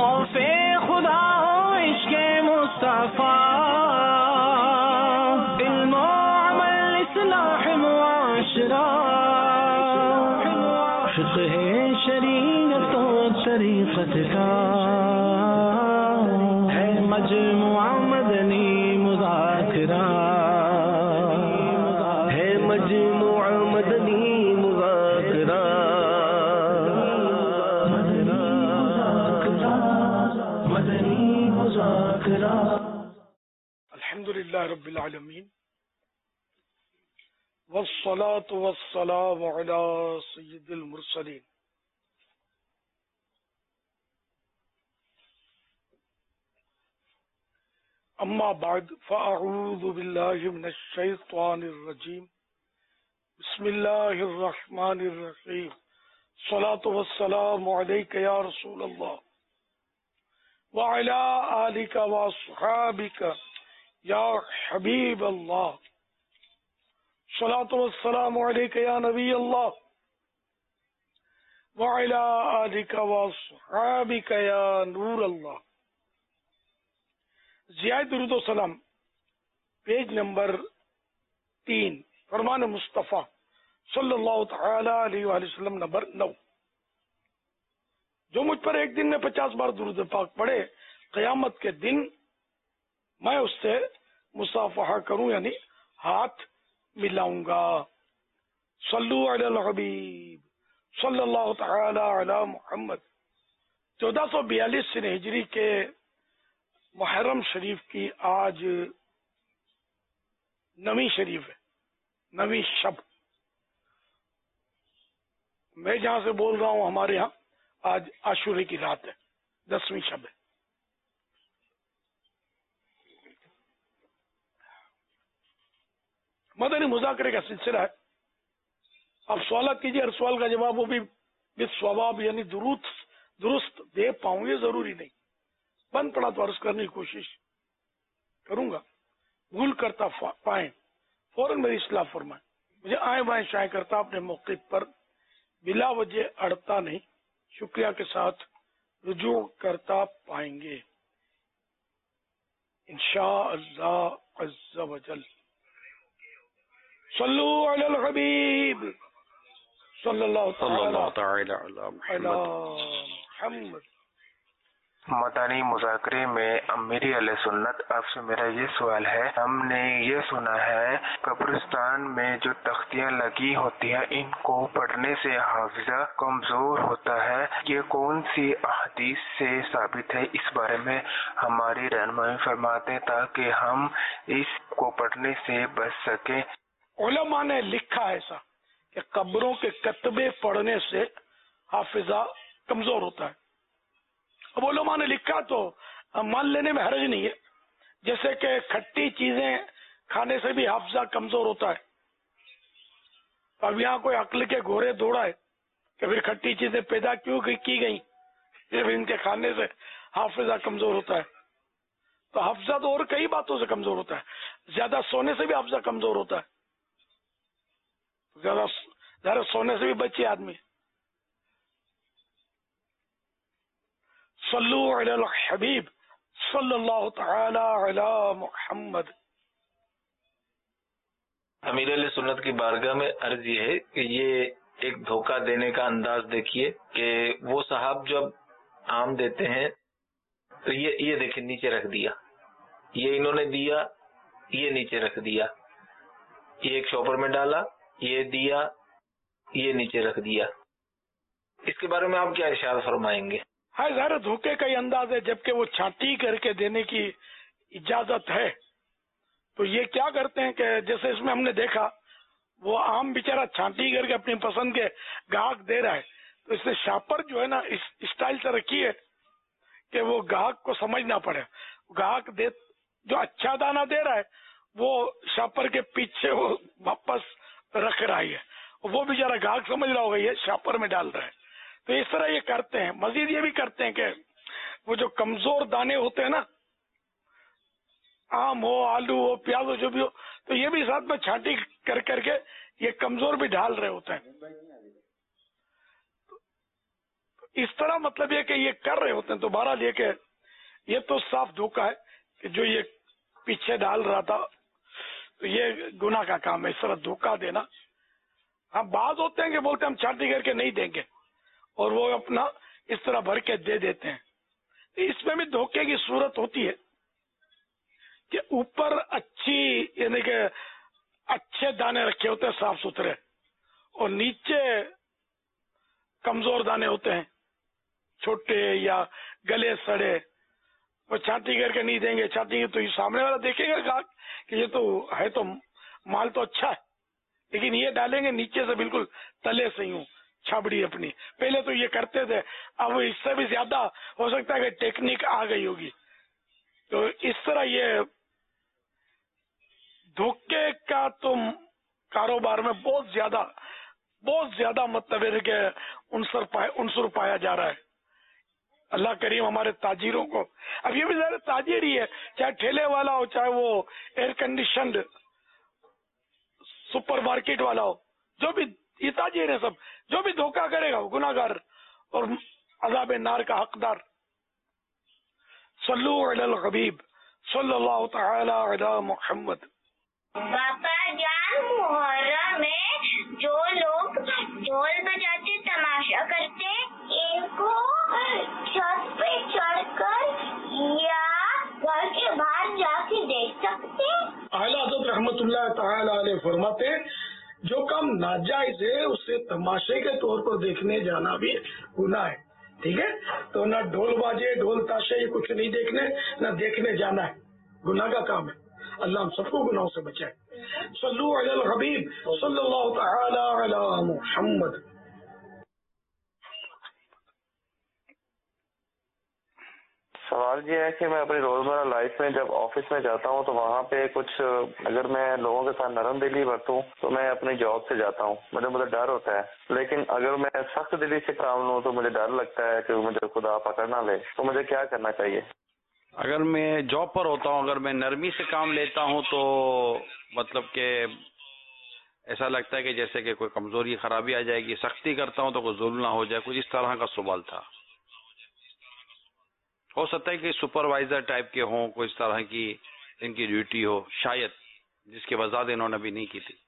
خوف خدا ہو عشق مصطفیٰ، علم و عمل اصلاح معاشرہ، فقہ شریعت و طریقت کا ہے مجموعہ مدنی مذاکرہ، ہے مجموعہ مدنی مذاکرہ، مدنی مذاکرہ۔ الحمدللہ رب العالمین، والصلاة والسلام علی سید المرسلین۔ اما بعد فاعوذ باللہ من الشیطان الرجیم، بسم اللہ الرحمن الرحیم، الصلاة والسلام علیک یا رسول اللہ وعلی آلک واصحابک یا حبیب اللہ، الصلاة والسلام علیک یا نبی اللہ وعلی آلک واصحابک یا نور اللہ۔ ضیاء درود و سلام، پیج نمبر 3، فرمان مصطفیٰ صلی اللہ تعالی علیہ وآلہ وسلم نمبر 9۔ جو مجھ پر ایک دن میں 50 بار درود پاک پڑھے، قیامت کے دن میں اس سے مصافحہ کروں، یعنی ہاتھ ملاؤں گا۔ صلو علی الحبیب صلی اللہ تعالی علی محمد۔ 1442 سن ہجری کے محرم شریف کی آج نویں شریف ہے، نویں شب۔ میں جہاں سے بول رہا ہوں ہمارے ہاں آج عاشورے کی رات ہے، 10ویں شب ہے۔ مدنی مذاکرے کا سلسلہ ہے۔ آپ سوالات کیجیے، ہر سوال کا جواب وہ بھی بالصواب، یعنی درست دے پاؤں، یہ ضروری نہیں، بند پڑا تو عرض کرنے کی کوشش کروں گا، بھول کرتا پائیں فوراً میری اصلاح فرمائیں، مجھے آئیں بائیں شائیں کرتا اپنے موقع پر بلا وجہ اڑتا نہیں، شکریہ کے ساتھ رجوع کرتا پائیں گے انشاءاللہ عز و جل۔ صلو علی الحبیب صلی اللہ تعالی علی محمد۔ مدنی مذاکرے میں امیر علیہ سنت، آپ سے میرا یہ سوال ہے، ہم نے یہ سنا ہے قبرستان میں جو تختیاں لگی ہوتی ہیں ان کو پڑھنے سے حافظہ کمزور ہوتا ہے، یہ کون سی احادیث سے ثابت ہے؟ اس بارے میں ہماری رہنمائی فرماتے تاکہ ہم اس کو پڑھنے سے بچ سکیں۔ علماء نے لکھا ایسا کہ قبروں کے کتبے پڑھنے سے حافظہ کمزور ہوتا ہے۔ اب علماء نے لکھا تو مان لینے میں حرج نہیں ہے، جیسے کہ کھٹی چیزیں کھانے سے بھی حافظہ کمزور ہوتا ہے۔ اب یہاں کوئی عقل کے گھوڑے دوڑا ہے کہ پھر کھٹی چیزیں پیدا کیوں کی گئیں، صرف ان کے کھانے سے حافظہ کمزور ہوتا ہے۔ تو حافظہ تو اور کئی باتوں سے کمزور ہوتا ہے، زیادہ سونے سے بھی حافظہ کمزور ہوتا ہے، زیادہ سونے سے بھی بچے آدمی۔ صلو علی الحبیب صلی اللہ تعالی علی محمد۔ امیر علیہ سنت کی بارگاہ میں عرض یہ ہے کہ یہ ایک دھوکہ دینے کا انداز دیکھیے کہ وہ صاحب جب آم دیتے ہیں تو یہ دیکھیں نیچے رکھ دیا، یہ انہوں نے دیا، یہ نیچے رکھ دیا، یہ ایک شاپر میں ڈالا، یہ دیا، یہ نیچے رکھ دیا۔ اس کے بارے میں آپ کیا ارشاد فرمائیں گے؟ ہاں، ظاہر دھوکے کا ہی انداز ہے، جبکہ وہ چھانٹی کر کے دینے کی اجازت ہے۔ تو یہ کیا کرتے ہیں کہ جیسے اس میں ہم نے دیکھا وہ عام بیچارہ چھانٹی کر کے اپنی پسند کے گاہک دے رہا ہے، تو اس نے شاپر جو ہے نا اس اسٹائل سے رکھی ہے کہ وہ گاہک کو سمجھ نہ پڑے، گاہک جو اچھا دانہ دے رہا ہے وہ شاپر کے پیچھے وہ واپس رکھ رہا ہے، وہ بیچارہ گاہک سمجھ رہا ہوگا یہ شاپر میں ڈال رہا ہے۔ تو اس طرح یہ کرتے ہیں۔ مزید یہ بھی کرتے ہیں کہ وہ جو کمزور دانے ہوتے ہیں نا، آم ہو، آلو ہو، پیاز ہو، جو بھی ہو، تو یہ بھی ساتھ میں چھانٹی کر کے یہ کمزور بھی ڈال رہے ہوتے ہیں۔ اس طرح مطلب یہ کہ یہ کر رہے ہوتے ہیں. تو بہرحال یہ کہ یہ تو صاف دھوکہ ہے کہ جو یہ پیچھے ڈال رہا تھا تو یہ گناہ کا کام ہے، اس طرح دھوکہ دینا. ہاں بعض ہوتے ہیں کہ بولتے ہیں ہم چھانٹی کر کے نہیں دیں گے اور وہ اپنا اس طرح بھر کے دے دیتے ہیں. اس میں بھی دھوکے کی صورت ہوتی ہے کہ اوپر اچھی یعنی کہ اچھے دانے رکھے ہوتے ہیں صاف ستھرے اور نیچے کمزور دانے ہوتے ہیں چھوٹے یا گلے سڑے. وہ چھانٹی کر کے نہیں دیں گے، چھانٹی تو یہ سامنے والا دیکھے گا کہ یہ تو ہے تو مال تو اچھا ہے، لیکن یہ ڈالیں گے نیچے سے بالکل تلے سے ہوں چھابڑی اپنی. پہلے تو یہ کرتے تھے، اب اس سے بھی زیادہ ہو سکتا ہے کہ ٹیکنیک آ گئی ہوگی. تو اس طرح یہ دھوکے کا تو کاروبار میں بہت زیادہ مطلب ہے کہ عنصر پایا جا رہا ہے. اللہ کریم ہمارے تاجروں کو، اب یہ بھی ظاہر تاجر ہی ہے، چاہے ٹھیلے والا ہو چاہے وہ ایئر کنڈیشنڈ سپر مارکیٹ والا ہو، جو بھی یہ تاجر ہے سب، جو بھی دھوکہ کرے گا وہ گناہ گار اور عذاب نار کا حقدار. صلو علی الحبیب صلی اللہ تعالی علی محمد. باپا جان، محرم میں جو لوگ ڈھول بجاتے تماشا کرتے ان کو چھت پہ چڑھ کر یا گھر کے باہر جا کے دیکھ سکتے. اعلیٰ حضرت رحمت اللہ تعالی علیہ فرماتے ہیں جو کام ناجائز ہے اسے تماشے کے طور پر دیکھنے جانا بھی گناہ ہے. ٹھیک ہے، تو نہ ڈھول باجے ڈھول تاشے یہ کچھ نہیں دیکھنے، نہ دیکھنے جانا ہے، گناہ کا کام ہے. اللہ ہم سب کو گناہوں سے بچائے. صلو علی الحبیب صلی اللہ تعالی علی محمد. سوال یہ ہے کہ میں اپنی روزمرہ لائف میں جب آفس میں جاتا ہوں تو وہاں پہ کچھ اگر میں لوگوں کے ساتھ نرم دلی برتوں تو میں اپنی جاب سے جاتا ہوں، مجھے ڈر ہوتا ہے. لیکن اگر میں سخت دلی سے کام لوں تو مجھے ڈر لگتا ہے کہ مجھے خدا پکڑ نہ لے. تو مجھے کیا کرنا چاہیے؟ اگر میں جاب پر ہوتا ہوں، اگر میں نرمی سے کام لیتا ہوں تو مطلب کہ ایسا لگتا ہے کہ جیسے کہ کوئی کمزوری خرابی آ جائے گی. سختی کرتا ہوں تو کوئی ظلم نہ ہو جائے، کچھ اس طرح کا سوال تھا. ہو سکتا ہے کہ سپروائزر ٹائپ کے ہوں، کوئی اس طرح کی ان کی ڈیوٹی ہو شاید، جس کی وضاحت انہوں نے بھی نہیں کی تھی.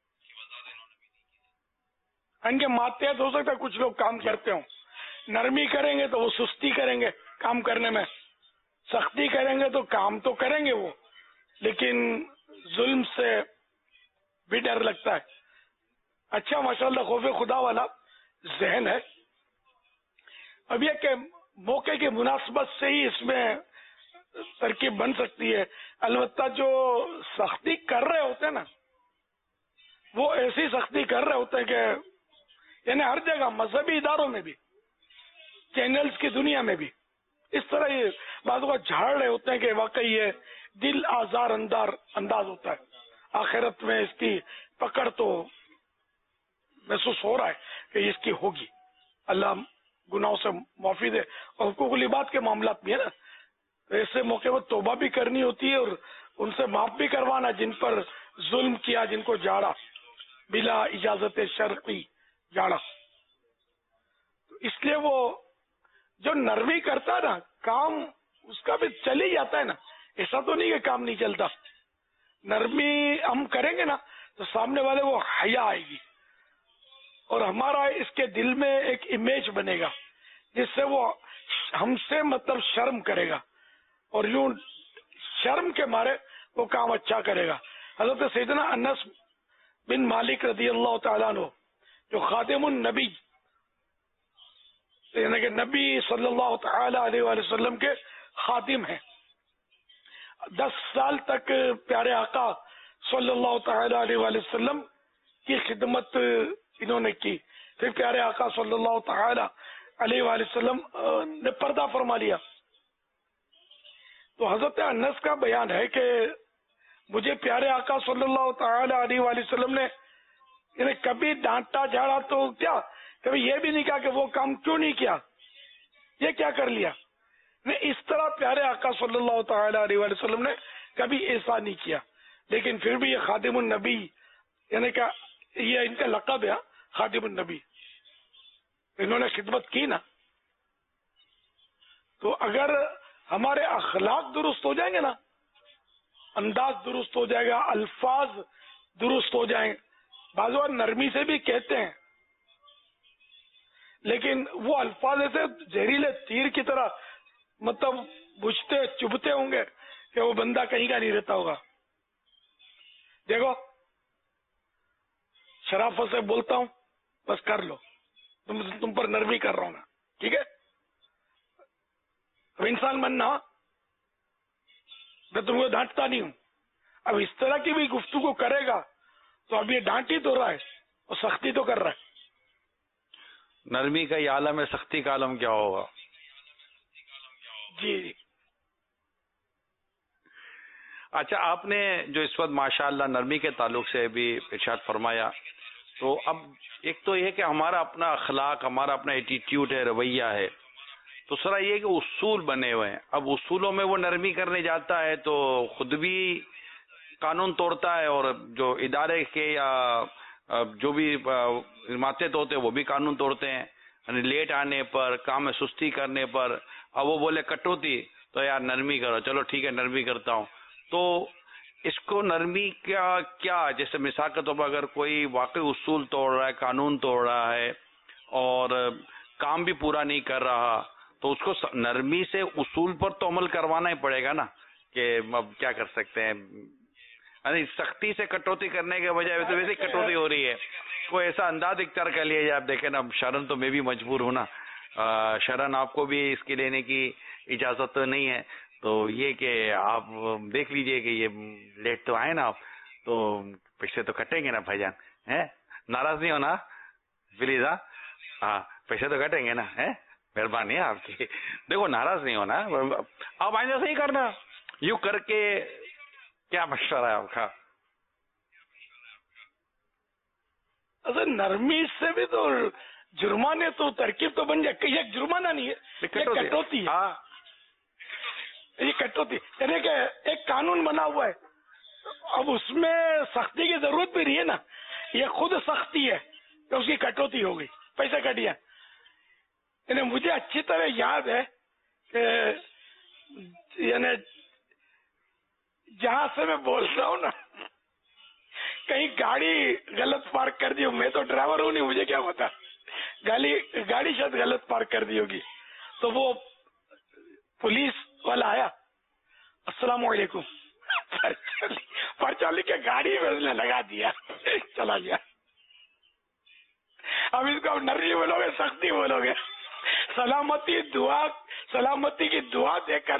ان کے ماتحت ہو سکتا ہے کچھ لوگ کام کرتے ہوں، نرمی کریں گے تو وہ سستی کریں گے کام کرنے میں، سختی کریں گے تو کام تو کریں گے وہ، لیکن ظلم سے بھی ڈر لگتا ہے. اچھا ماشاءاللہ خوف خدا والا ذہن ہے. اب یہ کہ موقع کی مناسبت سے ہی اس میں ترکیب بن سکتی ہے. البتہ جو سختی کر رہے ہوتے ہیں نا وہ ایسی سختی کر رہے ہوتے ہیں کہ یعنی ہر جگہ مذہبی اداروں میں بھی، چینلز کی دنیا میں بھی اس طرح یہ بعضوں کا جھاڑ رہے ہوتے ہیں کہ واقعی یہ دل آزار انداز ہوتا ہے. آخرت میں اس کی پکڑ تو محسوس ہو رہا ہے کہ اس کی ہوگی. اللہ گناہوں سے معافی دے. اور حقوق العباد کے معاملات بھی ہے نا، ایسے موقع پر توبہ بھی کرنی ہوتی ہے اور ان سے معاف بھی کروانا جن پر ظلم کیا، جن کو جاڑا بلا اجازت شرعی جاڑا. تو اس لیے وہ جو نرمی کرتا ہے نا کام اس کا بھی چل ہی جاتا ہے نا. ایسا تو نہیں کہ کام نہیں چلتا. نرمی ہم کریں گے نا تو سامنے والے وہ حیا آئے گی اور ہمارا اس کے دل میں ایک امیج بنے گا جس سے وہ ہم سے مطلب شرم کرے گا اور یوں شرم کے مارے وہ کام اچھا کرے گا. حضرت سیدنا انس بن مالک رضی اللہ تعالیٰ عنہ جو خاتم النبی یعنی کہ نبی صلی اللہ تعالی علیہ وآلہ وسلم کے خاتم ہیں، 10 سال تک پیارے آقا صلی اللہ تعالی علیہ وآلہ وسلم کی خدمت انہوں نے کی. پھر پیارے آقا صلی اللہ تعالی علیہ وآلہ وسلم نے پردہ فرما لیا. تو حضرت انس کا بیان ہے کہ مجھے پیارے آقا صلی اللہ تعالی علیہ وآلہ وسلم نے یعنی کبھی ڈانٹا جھاڑا تو کیا، کبھی یہ بھی نہیں کہا کہ وہ کام کیوں نہیں کیا، یہ کیا کر لیا. نہیں، اس طرح پیارے آقا صلی اللہ تعالی علیہ وآلہ وسلم نے کبھی ایسا نہیں کیا. لیکن پھر بھی یہ خادم النبی یعنی کہ یہ ان کا لقب ہے خادم النبی، انہوں نے خدمت کی نا تو اگر ہمارے اخلاق درست ہو جائیں گے نا، انداز درست ہو جائے گا، الفاظ درست ہو جائیں، بعض اوقات نرمی سے بھی کہتے ہیں لیکن وہ الفاظ ایسے زہریلے تیر کی طرح مطلب بجھتے چبھتے ہوں گے کہ وہ بندہ کہیں کا نہیں رہتا ہوگا. دیکھو شرافت سے بولتا ہوں، بس کر لو، تم پر نرمی کر رہا ہوں میں، ٹھیک ہے؟ اب انسان بننا، میں تم کو ڈانٹتا نہیں ہوں. اب اس طرح کی بھی گفتگو کرے گا تو اب یہ ڈانٹ ہی تو رہا ہے اور سختی تو کر رہا ہے. نرمی کا یہ عالم ہے، سختی کا عالم کیا ہوگا؟ جی اچھا، آپ نے جو اس وقت ماشاءاللہ نرمی کے تعلق سے بھی ارشاد فرمایا، تو اب ایک تو یہ کہ ہمارا اپنا اخلاق، ہمارا اپنا ایٹیٹیوڈ ہے، رویہ ہے. دوسرا یہ کہ اصول بنے ہوئے ہیں. اب اصولوں میں وہ نرمی کرنے جاتا ہے تو خود بھی قانون توڑتا ہے، اور جو ادارے کے یا جو بھی ماتحت ہوتے ہیں وہ بھی قانون توڑتے ہیں. یعنی لیٹ آنے پر، کام میں سستی کرنے پر، اب وہ بولے کٹوتی تو یار نرمی کرو، چلو ٹھیک ہے نرمی کرتا ہوں. تو اس کو نرمی کا کیا، جیسے مثال کے طور پر اگر کوئی واقعی اصول توڑ رہا ہے، قانون توڑ رہا ہے اور کام بھی پورا نہیں کر رہا، تو اس کو نرمی سے اصول پر تو عمل کروانا ہی پڑے گا نا، کہ اب کیا کر سکتے ہیں. یعنی سختی سے کٹوتی کرنے کے بجائے تو ویسے کٹوتی ہو رہی ہے، کوئی ایسا انداز اختیار کر لیا جائے. آپ دیکھیں نا، شرن تو میں بھی مجبور ہوں نا، شرن آپ کو بھی اس کے لینے کی اجازت نہیں ہے. تو یہ کہ آپ دیکھ لیجئے کہ یہ لیٹ تو آئے نا آپ، تو پیسے تو کٹیں گے نا بھائی جان، ناراض نہیں ہونا پلیز. ہاں پیسے تو کٹیں گے نا، مہربانی ہے آپ کی. دیکھو ناراض نہیں ہونا، آپ آئندہ صحیح کرنا. یوں کر کے کیا مشورہ ہے آپ کا؟ اصل نرمی سے بھی تو جرمانے تو ترکیب تو بن جائے. یہ جرمانہ نہیں ہے، یہ کٹوتی ہے. یہ کٹوتی یعنی کہ ایک قانون بنا ہوا ہے، اب اس میں سختی کی ضرورت بھی رہی ہے نا. یہ خود سختی ہے کہ اس کی کٹوتی ہو گئی، پیسے کٹ گیا. یعنی مجھے اچھی طرح یاد ہے کہ یعنی جہاں سے میں بول رہا ہوں نا، کہیں گاڑی غلط پارک کر دی ہو. میں تو ڈرائیور ہوں نہیں، مجھے کیا پتا، گاڑی شاید غلط پارک کر دی ہوگی. تو وہ پولیس والا آیا، السلام علیکم، پرچہ لکھ کے گاڑی میں اس نے لگا دیا، چلا گیا. اب اس کو نرمی بولو گے، سختی بولو گے، سلامتی کی دعا دے کر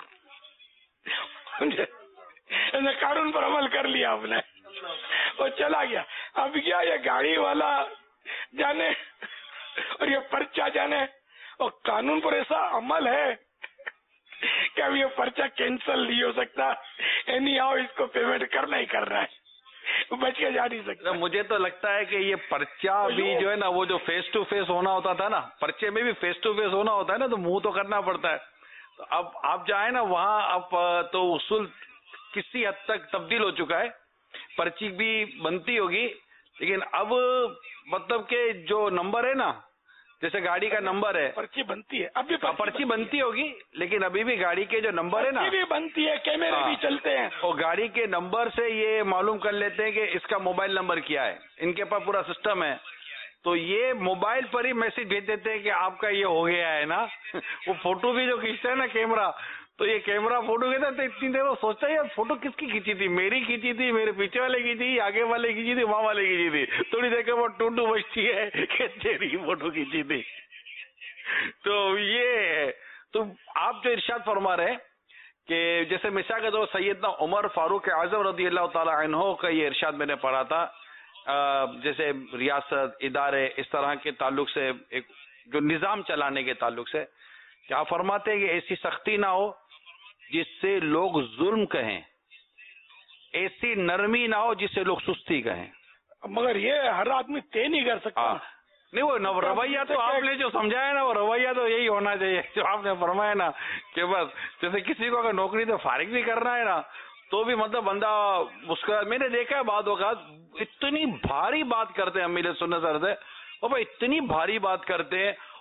قانون پر عمل کر لیا آپ نے، وہ چلا گیا. اب کیا یہ گاڑی والا جانے اور یہ پرچہ جانے، اور قانون پر ایسا عمل ہے کہ اب یہ پرچہ کینسل نہیں ہو سکتا. اینی ہاؤ اس کو پیمنٹ کرنا ہی کر رہا ہے، بچ کے جا نہیں سکتا. مجھے تو لگتا ہے کہ یہ پرچہ بھی جو ہے نا، وہ جو فیس ٹو فیس ہونا ہوتا تھا نا، پرچے میں بھی فیس ٹو فیس ہونا ہوتا ہے نا، تو منہ تو کرنا پڑتا ہے. تو اب آپ جائیں نا وہاں، اب تو اصول کسی حد تک تبدیل ہو چکا ہے. پرچی بھی بنتی ہوگی، لیکن اب مطلب کہ جو نمبر ہے نا، جیسے گاڑی کا نمبر ہے، پرچی بنتی ہے، اب بھی پرچی بنتی ہوگی، لیکن ابھی بھی گاڑی کے جو نمبر ہے نا بھی بنتی ہے، کیمرے بھی چلتے ہیں، اور گاڑی کے نمبر سے یہ معلوم کر لیتے ہیں کہ اس کا موبائل نمبر کیا ہے. ان کے پاس پورا سسٹم ہے. تو یہ موبائل پر ہی میسج بھیج دیتے ہیں کہ آپ کا یہ ہو گیا ہے نا. وہ فوٹو بھی جو کھینچتا ہے نا کیمرہ، تو یہ کیمرہ فوٹو کھینچتا ہے، اتنی دیر وہ سوچتا ہے یار فوٹو کس کی کھینچی تھی، میری کھینچی تھی، میرے پیچھے والے کی تھی، آگے والے کھینچی تھی، وہاں والے کھینچی تھی. تھوڑی دیر کے وہ ٹونڈو بچتی ہے کہ تیری فوٹو کھینچی تھی. تو یہ تو آپ جو ارشاد فرما رہے ہیں کہ جیسے مثال کے طور سیدنا عمر فاروق اعظم رضی اللہ تعالی عنہ کا یہ ارشاد میں نے پڑھا تھا، جیسے ریاست، ادارے، اس طرح کے تعلق سے، ایک جو نظام چلانے کے تعلق سے، کہ آپ فرماتے ہیں کہ ایسی سختی نہ ہو جس سے لوگ ظلم کہیں، ایسی نرمی نہ ہو جس سے لوگ سستی کہیں. مگر یہ ہر آدمی طے نہیں کر سکتا. نہیں، وہ رویہ تو آپ نے جو سمجھایا نا، وہ رویہ تو یہی ہونا چاہیے جو آپ نے فرمایا نا، کہ بس جیسے کسی کو اگر نوکری تو فارغ بھی کرنا ہے نا، تو بھی مطلب بندہ اس کا، میں نے دیکھا ہے بعض اوقات اتنی بھاری بات کرتے ہیں امیر سنت سر سے، اور اتنی بھاری بات کرتے ہیں،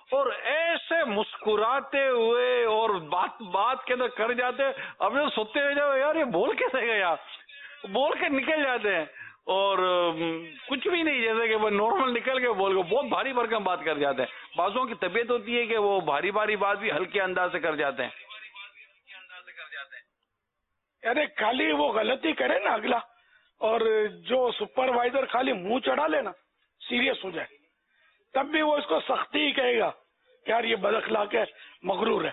اور ایسے مسکراتے ہوئے اور بات کے اندر کر جاتے. اب جو سوتے ہوئے جاؤ یار یہ بول کیسے گیا, بول کے نکل جاتے ہیں اور کچھ بھی نہیں, جیسے کہ وہ نارمل نکل کے بول کے بہت بھاری بھرکم بات کر جاتے ہیں. بعضوں کی طبیعت ہوتی ہے کہ وہ بھاری بات بھی ہلکے انداز سے کر جاتے ہیں. یعنی خالی وہ غلطی کرے نا اگلا, اور جو سپروائزر خالی منہ چڑھا لے نا, سیریس ہو جائے, تب بھی وہ اس کو سختی ہی کہے گا یار یہ بد اخلاق ہے, مغرور ہے,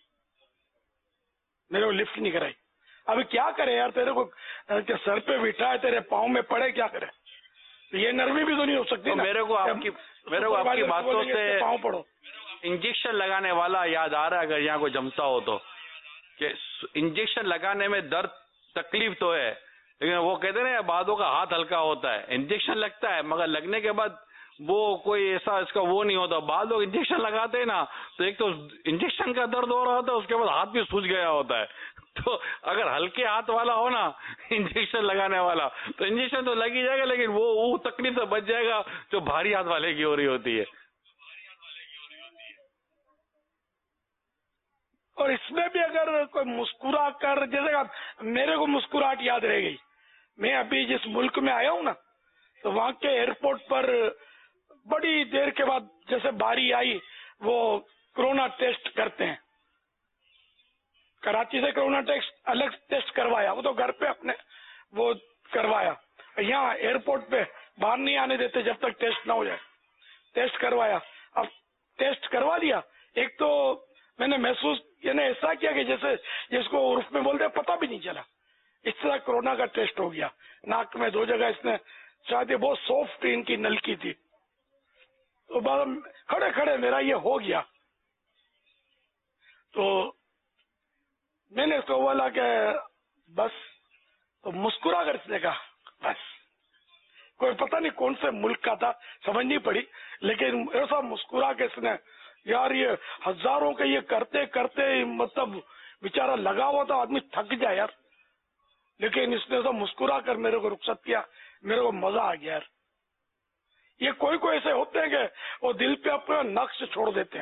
میرے کو لفٹ نہیں کرائی. ابھی کیا کرے یار, تیرے کو سر پہ بٹھا ہے, تیرے پاؤں میں پڑے, کیا کرے؟ یہ نرمی بھی تو نہیں ہو سکتی. میرے کو آپ کی باتوں سے پاؤں پڑو. انجیکشن لگانے والا یاد آ رہا ہے, اگر یہاں کوئی جمتا ہو تو, کہ انجیکشن لگانے میں درد تکلیف تو ہے, لیکن وہ کہتے ہیں نا بعدوں کا ہاتھ ہلکا ہوتا ہے. انجیکشن لگتا ہے مگر لگنے کے بعد وہ کوئی ایسا اس کا وہ نہیں ہوتا. بعض لوگ انجیکشن لگاتے ہیں نا تو ایک تو انجیکشن کا درد ہو رہا ہوتا ہے, اس کے بعد ہاتھ بھی سوج گیا ہوتا ہے. تو اگر ہلکے ہاتھ والا ہو نا انجیکشن لگانے والا, تو انجیکشن تو لگ ہی جائے گا, لیکن وہ تکلیف سے بچ جائے گا جو بھاری ہاتھ والے کی ہو رہی ہوتی ہے. اور اس میں بھی اگر کوئی مسکرا کر, جیسے میرے کو مسکراہٹ یاد رہ گئی, میں ابھی جس ملک میں آیا ہوں نا, تو وہاں کے ایئرپورٹ پر بڑی دیر کے بعد جیسے باری آئی, وہ کرونا ٹیسٹ کرتے ہیں. کراچی سے کرونا ٹیسٹ الگ ٹیسٹ کروایا, وہ تو گھر پہ اپنے وہ کروایا. یہاں ایئرپورٹ پہ باہر نہیں آنے دیتے جب تک ٹیسٹ نہ ہو جائے. ٹیسٹ کروایا, اب ٹیسٹ کروا دیا. ایک تو میں نے محسوس یعنی ایسا کیا کہ جیسے جس کو عرف میں بولتے پتہ بھی نہیں چلا, اس طرح کورونا کا ٹیسٹ ہو گیا. ناک میں 2 جگہ اس نے, شاید یہ بہت سافٹ ان کی نلکی تھی, تو بعد کھڑے کھڑے میرا یہ ہو گیا. تو میں نے اس کو بولا کہ بس, تو مسکرا کر اس نے کہا بس. کوئی پتہ نہیں کون سے ملک کا تھا, سمجھ نہیں پڑی, لیکن ایسا مسکرا کے اس نے, یار یہ ہزاروں کے یہ کرتے کرتے مطلب بیچارہ لگا ہوا تھا, آدمی تھک جائے یار, لیکن اس نے ایسا مسکرا کر میرے کو رخصت کیا, میرے کو مزہ آ گیا یار. یہ کوئی ایسے ہوتے ہیں کہ وہ دل پہ اپنا نقش چھوڑ دیتے ہیں.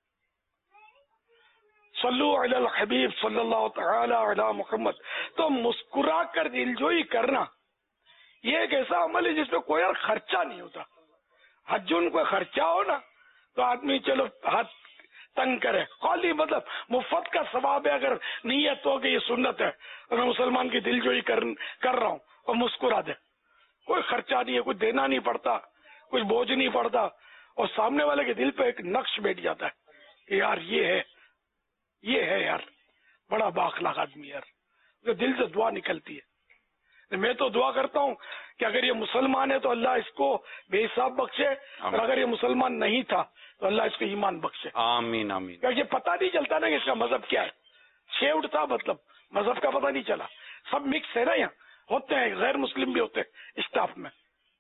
صلو علی الحبیب صلی اللہ تعالی علی محمد. تو مسکرا کر دلجوئی کرنا یہ ایک ایسا عمل ہے جس میں کوئی اور خرچہ نہیں ہوتا. حجن کوئی خرچہ ہو نا تو آدمی چلو ہاتھ تنگ کرے, خالی مطلب مفت کا ثواب ہے. اگر نیت ہو کہ یہ سنت ہے اور میں مسلمان کی دلجوئی کر رہا ہوں اور مسکرا دے, کوئی خرچہ نہیں ہے, کچھ دینا نہیں پڑتا, کچھ بوجھ نہیں پڑتا, اور سامنے والے کے دل پہ ایک نقش بیٹھ جاتا ہے کہ یار یہ ہے یار بڑا بااخلاق آدمی یار, جو دل سے دعا نکلتی ہے. میں تو دعا کرتا ہوں کہ اگر یہ مسلمان ہے تو اللہ اس کو بے حساب بخشے, اور اگر یہ مسلمان نہیں تھا تو اللہ اس کو ایمان بخشے. آمین آمین. کیونکہ پتہ نہیں چلتا نا کہ اس کا مذہب کیا ہے. شیوڈ تھا, مطلب مذہب کا پتہ نہیں چلا. سب مکس ہے نا, یہاں ہوتے ہیں غیر مسلم بھی ہوتے ہیں اسٹاف میں.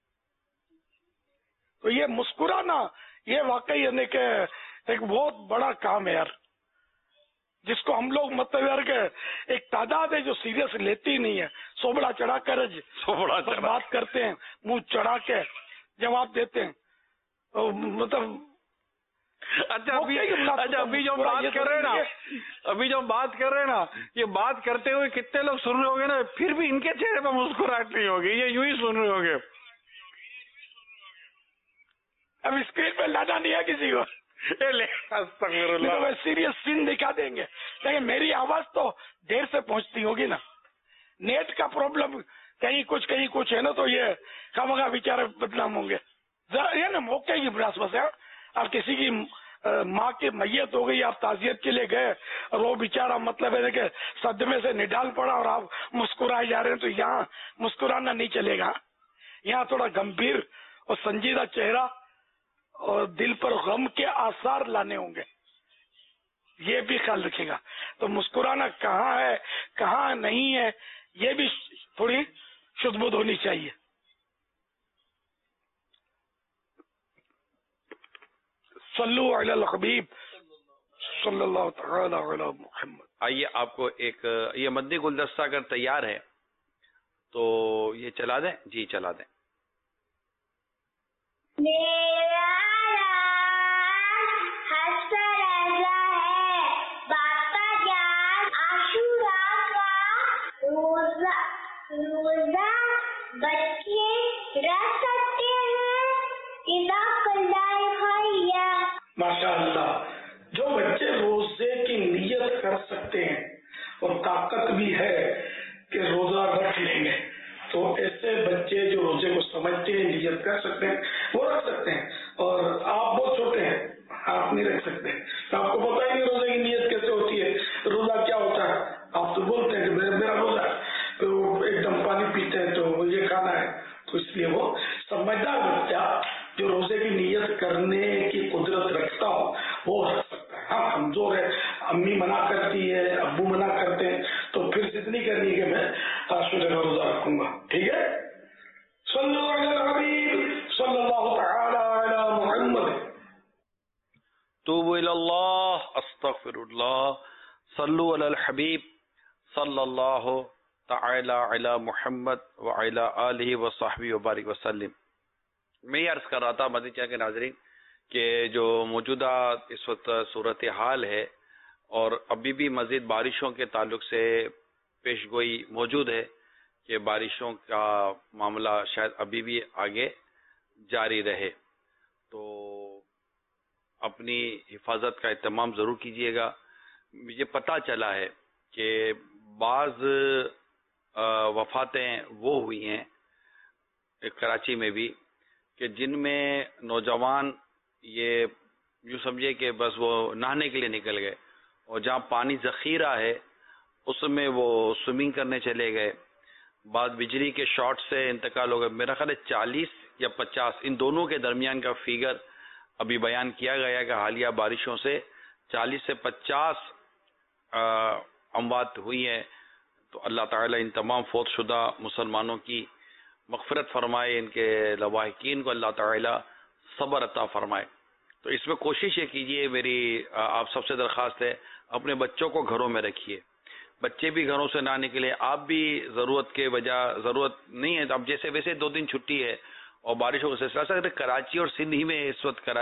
تو یہ مسکرانا یہ واقعی یعنی کہ ایک بہت بڑا کام ہے یار, جس کو ہم لوگ مطلب یار کہ ایک تعداد ہے جو سیریس لیتی نہیں ہے. سوبڑا چڑھا کر بات کرتے ہیں, منہ چڑھا کے جواب دیتے ہیں, مطلب اچھا ابھی جو بات کر رہے ہیں نا, یہ بات کرتے ہوئے کتنے لوگ سن رہے ہوں گے نا, پھر بھی ان کے چہرے پہ مسکراہٹ نہیں ہوگی, یہ یوں ہی سن رہے ہوں گے. اب اسکرین پہ لانا نہیں ہے کسی کو, سیریس سین دکھا دیں گے, لیکن میری آواز تو دیر سے پہنچتی ہوگی نا. نیٹ کا پرابلم کہیں کچھ ہے نا, تو یہ خامخواہ بیچارے بدنام ہوں گے. یہ نا موقع کی مناسبت ہے. اب کسی کی ماں کی میت ہو گئی, آپ تعزیت کے لیے گئے اور وہ بیچارہ مطلب ہے کہ صدمے سے نڈال پڑا اور آپ مسکرائے جا رہے ہیں, تو یہاں مسکرانا نہیں چلے گا. یہاں تھوڑا گمبھیر اور سنجیدہ چہرہ اور دل پر غم کے آثار لانے ہوں گے, یہ بھی خیال رکھے گا. تو مسکرانا کہاں ہے کہاں نہیں ہے یہ بھی تھوڑی شدھ بدھ ہونی چاہیے. صلو علی الحبیب صلی اللہ تعالی علی محمد. آئیے آپ کو ایک یہ مدنی گلدستہ اگر تیار ہے تو یہ چلا دیں. جی چلا دیں. میرا نام کر سکتے ہیں اور طاقت بھی ہے کہ روزہ رکھ لیں گے، تو ایسے بچے جو روزے کو سمجھتے ہیں، نیت کر سکتے ہیں، وہ رکھ سکتے ہیں. اور آپ بہت چھوٹے ہیں، آپ نہیں رکھ سکتے، آپ کو پتا ہی نہیں روزے کی نیت کیسے ہوتی ہے، روزہ کیا ہوتا ہے. آپ تو بولتے ہیں کہ میرا روزہ ہے، تو ایک دم پانی پیتے ہیں تو یہ کھانا ہے. تو اس لیے وہ سمجھدار بچہ جو روزے کی نیت کرنے کی قدرت رکھتا ہو وہ رکھ سکتا ہے. ہاں کمزور ہے، امی منع کرتی ہے، ابو منع کرتے ہیں، تو پھر ضد نہیں کرنی کہ میں عاشورے کا روزہ رکھوں گا. ٹھیک ہے. صلو علی الحبیب صلی اللہ تعالی علی محمد. توبوا الی اللہ، استغفر اللہ، صلو علی الحبیب صلی اللہ تعالی علی محمد وعلی آلہ وصحبہ وبارک وسلم. میں یہ عرض کر رہا تھا مدنی چینل کے ناظرین کہ جو موجودہ اس وقت صورتحال ہے اور ابھی بھی مزید بارشوں کے تعلق سے پیش گوئی موجود ہے کہ بارشوں کا معاملہ شاید ابھی بھی آگے جاری رہے، تو اپنی حفاظت کا اہتمام ضرور کیجیے گا. مجھے پتہ چلا ہے کہ بعض وفاتیں وہ ہوئی ہیں کراچی میں بھی کہ جن میں نوجوان یہ یوں سمجھے کہ بس وہ نہانے کے لیے نکل گئے اور جہاں پانی ذخیرہ ہے اس میں وہ سوئمنگ کرنے چلے گئے. بعد بجلی کے شارٹ سے انتقال ہو گئے. میرا خیال ہے 40 یا 50 ان دونوں کے درمیان کا فیگر ابھی بیان کیا گیا کہ حالیہ بارشوں سے 40 سے 50 اموات ہوئی ہیں. تو اللہ تعالیٰ ان تمام فوت شدہ مسلمانوں کی مغفرت فرمائے، ان کے لواحقین کو اللہ تعالیٰ صبر عطا فرمائے. تو اس میں کوشش یہ کیجئے، میری آپ سب سے درخواست ہے، اپنے بچوں کو گھروں میں رکھیے. بچے بھی گھروں سے نہ نکلے، آپ بھی ضرورت کے وجہ ضرورت نہیں ہے. اب جیسے ویسے 2 دن چھٹی ہے اور بارشوں کا سلسلہ سے کراچی اور سندھ ہی میں اس وقت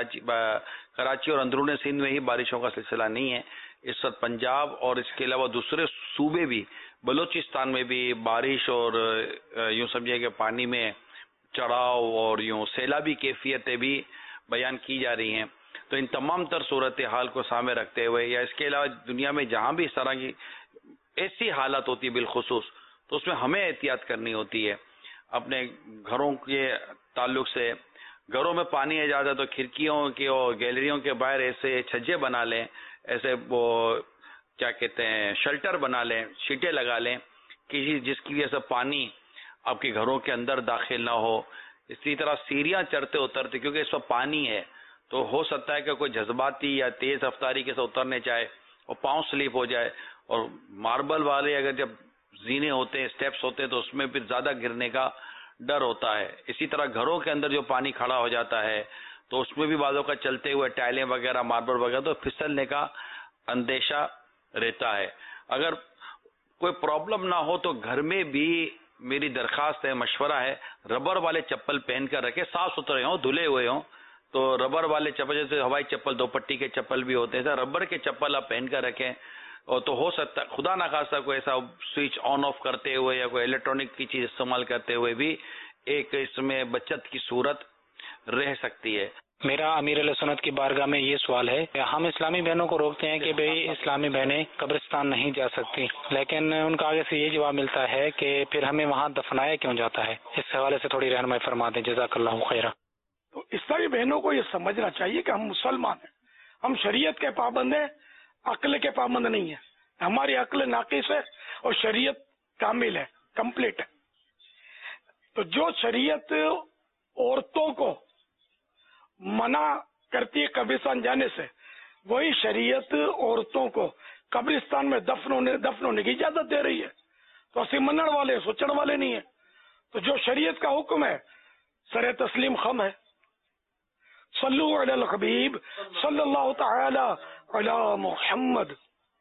کراچی اور اندرون سندھ میں ہی بارشوں کا سلسلہ نہیں ہے. اس وقت پنجاب اور اس کے علاوہ دوسرے صوبے بھی، بلوچستان میں بھی بارش اور یوں سمجھے کہ پانی میں چڑھاؤ اور یوں سیلابی کیفیتیں بھی بیان کی جا رہی ہیں. تو ان تمام تر صورتحال کو سامنے رکھتے ہوئے یا اس کے علاوہ دنیا میں جہاں بھی اس طرح کی ایسی حالت ہوتی ہے بالخصوص، تو اس میں ہمیں احتیاط کرنی ہوتی ہے. اپنے گھروں کے تعلق سے گھروں میں پانی آ جاتا ہے تو کھڑکیوں کے اور گیلریوں کے باہر ایسے چھجے بنا لیں، ایسے وہ کیا کہتے ہیں شیلٹر بنا لیں، شیٹیں لگا لیں کہ جس کی وجہ سے پانی آپ کے گھروں کے اندر داخل نہ ہو. اسی طرح سیڑھیاں چڑھتے اترتے کیونکہ اس وقت پانی ہے تو ہو سکتا ہے کہ کوئی جذباتی یا تیز رفتاری کے ساتھ اترنے چاہے اور پاؤں سلپ ہو جائے. اور ماربل والے اگر جب زینے ہوتے ہیں، سٹیپس ہوتے ہیں، تو اس میں پھر زیادہ گرنے کا ڈر ہوتا ہے. اسی طرح گھروں کے اندر جو پانی کھڑا ہو جاتا ہے تو اس میں بھی بعضوں کا چلتے ہوئے ٹائلیں وغیرہ ماربل وغیرہ تو پھسلنے کا اندیشہ رہتا ہے. اگر کوئی پرابلم نہ ہو تو گھر میں بھی میری درخواست ہے، مشورہ ہے، ربڑ والے چپل پہن کر رکھے، صاف ستھرے ہوں، دھلے ہوئے ہوں. تو ربڑ والے چپل جیسے ہوائی چپل 2 پٹی کے چپل بھی ہوتے ہیں، ربڑ کے چپل آپ پہن کر رکھیں. اور تو ہو سکتا ہے خدا نخواستہ کوئی ایسا سوئچ آن آف کرتے ہوئے یا کوئی الیکٹرانک کی چیز استعمال کرتے ہوئے بھی ایک اس میں بچت کی صورت رہ سکتی ہے. میرا امیر علیہ سنت کی بارگاہ میں یہ سوال ہے کہ ہم اسلامی بہنوں کو روکتے ہیں کہ بھئی اسلامی بہنیں قبرستان نہیں جا سکتی، لیکن ان کا آگے سے یہ جواب ملتا ہے کہ پھر ہمیں وہاں دفنایا کیوں جاتا ہے. اس حوالے سے تھوڑی رہنمائی فرما دیں، جزاک اللہ خیرہ. تو اسلامی بہنوں کو یہ سمجھنا چاہیے کہ ہم مسلمان ہیں، ہم شریعت کے پابند ہیں، عقل کے پابند نہیں ہیں. ہماری عقل ناقص ہے اور شریعت کامل ہے، کمپلیٹ ہے. تو جو شریعت عورتوں کو منع کرتی ہے قبرستان جانے سے، وہی شریعت عورتوں کو قبرستان میں دفن ہونے کی اجازت دے رہی ہے. تو اسی منن والے سوچن والے نہیں ہیں. تو جو شریعت کا حکم ہے سر تسلیم خم ہے. صلو علی الحبیب صلی اللہ تعالی علی محمد.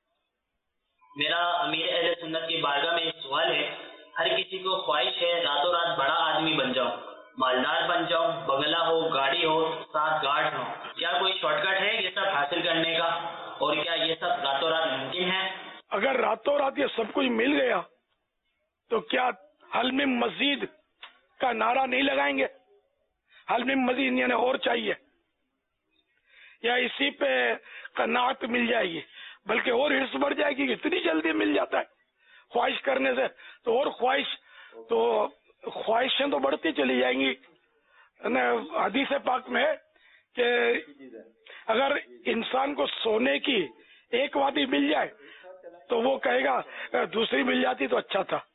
میرا امیر اہل سنت کی بارگاہ میں ایک سوال ہے. ہر کسی کو خواہش ہے راتوں رات بڑا آدمی بن جاؤں، مالدار بن جاؤں، بنگلہ ہو، گاڑی ہو، 7 گارڈ ہو. کیا کوئی شارٹ کٹ ہے یہ سب حاصل کرنے کا، اور کیا یہ سب راتوں رات ممکن ہے؟ اگر راتوں رات یہ سب کچھ مل گیا تو کیا حل میں مزید کا نعرہ نہیں لگائیں گے؟ حل میں مزید یعنی اور چاہیے، یا اسی پہ قناعت مل جائے گی؟ بلکہ اور ہرس بڑھ جائے گی. اتنی جلدی مل جاتا ہے خواہش کرنے سے, تو اور خواہشیں تو بڑھتی چلی جائیں گی. حدیث پاک میں ہے کہ اگر انسان کو سونے کی ایک وادی مل جائے تو وہ کہے گا دوسری مل جاتی تو اچھا تھا.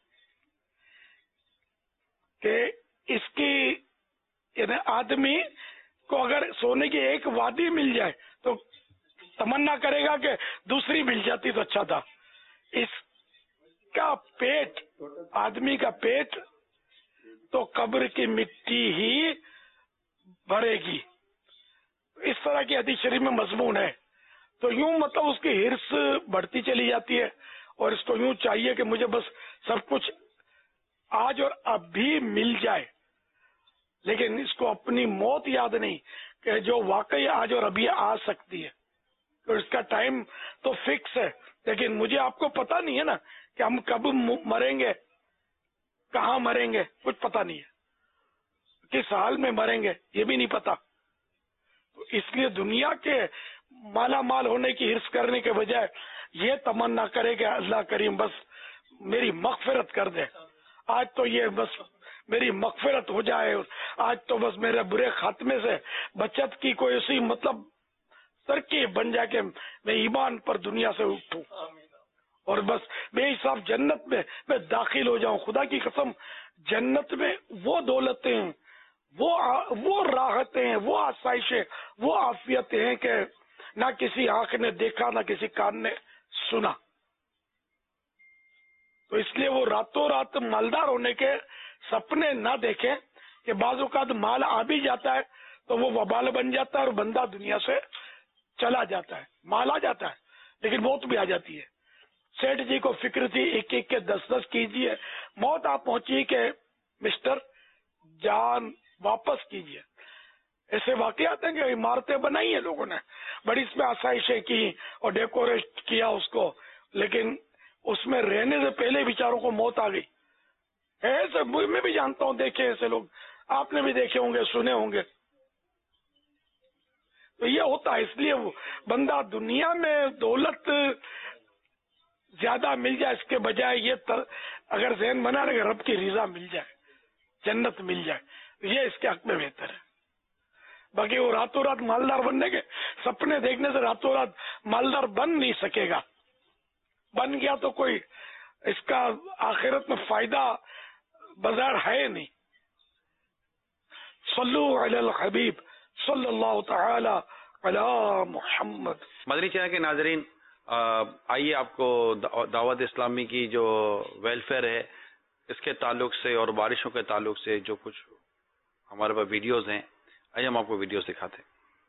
کہ اس کی یعنی آدمی کو اگر سونے کی ایک وادی مل جائے تو تمنا کرے گا کہ دوسری مل جاتی تو اچھا تھا. اس کا پیٹ, آدمی کا پیٹ تو قبر کی مٹی ہی بھرے گی. اس طرح کی حدیث شریف میں مضمون ہے. تو یوں مطلب اس کی ہرس بڑھتی چلی جاتی ہے, اور اس کو یوں چاہیے کہ مجھے بس سب کچھ آج اور اب بھی مل جائے, لیکن اس کو اپنی موت یاد نہیں کہ جو واقعی آج اور ابھی آ سکتی ہے. تو اس کا ٹائم تو فکس ہے, لیکن مجھے آپ کو پتا نہیں ہے نا کہ ہم کب مریں گے, کہاں مریں گے, کچھ پتا نہیں ہے. کس حال میں مریں گے یہ بھی نہیں پتا. تو اس لیے دنیا کے مالا مال ہونے کی ہرس کرنے کے بجائے یہ تمنا کرے کہ اللہ کریم بس میری مغفرت کر دے, آج تو یہ بس میری مغفرت ہو جائے, آج تو بس میرے برے خاتمے سے بچت کی کوئی ایسی مطلب ترکیب بن جائے کہ میں ایمان پر دنیا سے اٹھوں اور بس بے حساب جنت میں داخل ہو جاؤں. خدا کی قسم جنت میں وہ دولتیں, وہ راحتیں, وہ آسائشیں, وہ عافیتیں ہیں کہ نہ کسی آنکھ نے دیکھا نہ کسی کان نے سنا. تو اس لیے وہ راتوں رات مالدار ہونے کے سپنے نہ دیکھیں کہ بعض اوقات مال آ بھی جاتا ہے تو وہ وبال بن جاتا ہے اور بندہ دنیا سے چلا جاتا ہے. مال آ جاتا ہے لیکن موت بھی آ جاتی ہے. سیٹھ جی کو فکر تھی 1-1 کے 10-10 کیجئے, موت آپ پہنچی کہ مسٹر جان واپس کیجئے. ایسے واقعات ہیں کہ عمارتیں بنائی ہیں لوگوں نے, بڑی اس میں آسائشیں کی اور ڈیکوریٹ کیا اس کو, لیکن اس میں رہنے سے پہلے بیچاروں کو موت آ گئی. ایسے میں بھی جانتا ہوں, دیکھے ایسے لوگ, آپ نے بھی دیکھے ہوں گے, سنے ہوں گے. تو یہ ہوتا ہے. اس لیے وہ بندہ دنیا میں دولت زیادہ مل جائے اس کے بجائے یہ اگر ذہن بنا رہے کہ رب کی رضا مل جائے, جنت مل جائے, یہ اس کے حق میں بہتر ہے. باقی وہ راتوں رات مالدار بننے کے سپنے دیکھنے سے راتوں رات مالدار بن نہیں سکے گا. بن گیا تو کوئی اس کا آخرت میں فائدہ بظاہر ہے نہیں. صلو علی الحبیب صلی اللہ تعالی علی محمد. مدنی چینل کے ناظرین, آئیے آپ کو دعوت اسلامی کی جو ویلفیئر ہے اس کے تعلق سے اور بارشوں کے تعلق سے جو کچھ ہمارے پاس ویڈیوز ہیں, آئیے ہم آپ کو ویڈیوز دکھاتے ہیں.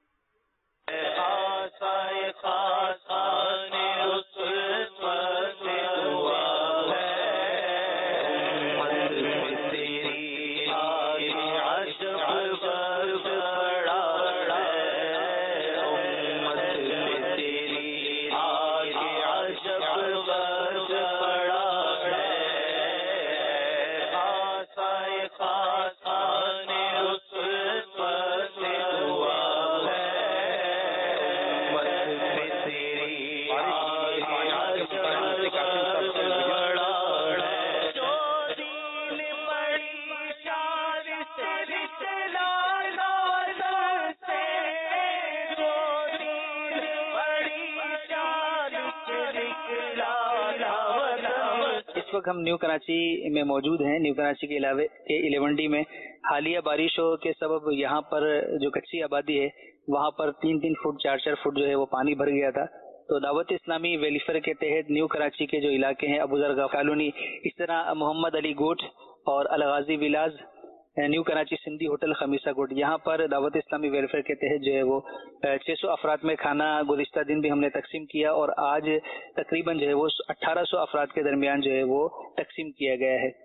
اس وقت ہم نیو کراچی میں موجود ہیں. نیو کراچی کے علاوہ 11D میں حالیہ بارشوں کے سبب یہاں پر جو کچی آبادی ہے وہاں پر 3-3 فٹ 4-4 فٹ جو ہے وہ پانی بھر گیا تھا. تو دعوت اسلامی ویلفیئر کے تحت نیو کراچی کے جو علاقے ہیں ابو ذر کالونی, اس طرح محمد علی گوٹ اور Alghazi villas, new Karachi Sindhi hotel Khamisa Goth, یہاں پر دعوت اسلامی ویلفیئر کے تحت جو ہے وہ 600 افراد میں کھانا گزشتہ دن بھی ہم نے تقسیم کیا اور آج تقریباً جو ہے وہ 1800 افراد کے درمیان جو ہے وہ تقسیم کیا گیا ہے.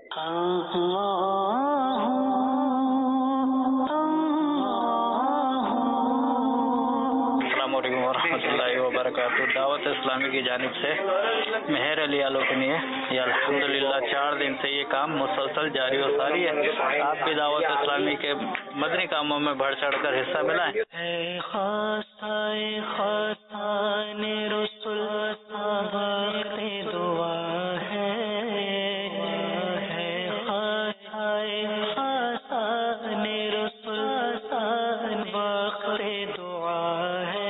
السلام علیکم ورحمۃ اللہ وبرکاتہ. دعوت اسلامی کی جانب سے مہر علی آلوکنی ہے. یہ الحمدللہ 4 دن سے یہ کام مسلسل جاری و ساری ہے. آپ بھی دعوت اسلامی کے مدنی کاموں میں بڑھ چڑھ کر حصہ ملائیں. دعا ہے خاصائے خاصان رسول وقت دعا ہے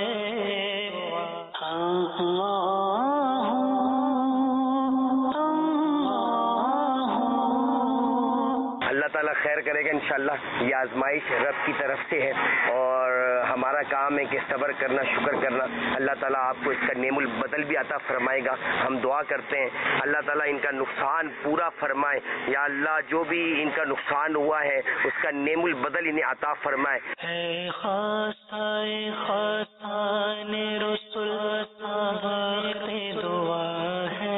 اللہ تعالیٰ خیر کرے گا انشاءاللہ. یہ آزمائش رب کی طرف سے ہے اور ہمارا کام ہے کہ صبر کرنا، شکر کرنا. اللہ تعالیٰ آپ کو اس کا نعم البدل بھی عطا فرمائے گا. ہم دعا کرتے ہیں اللہ تعالیٰ ان کا نقصان پورا فرمائے. یا اللہ جو بھی ان کا نقصان ہوا ہے اس کا نعم البدل انہیں عطا فرمائے. اے خاصائے خاصان رسول وقت دعا ہے.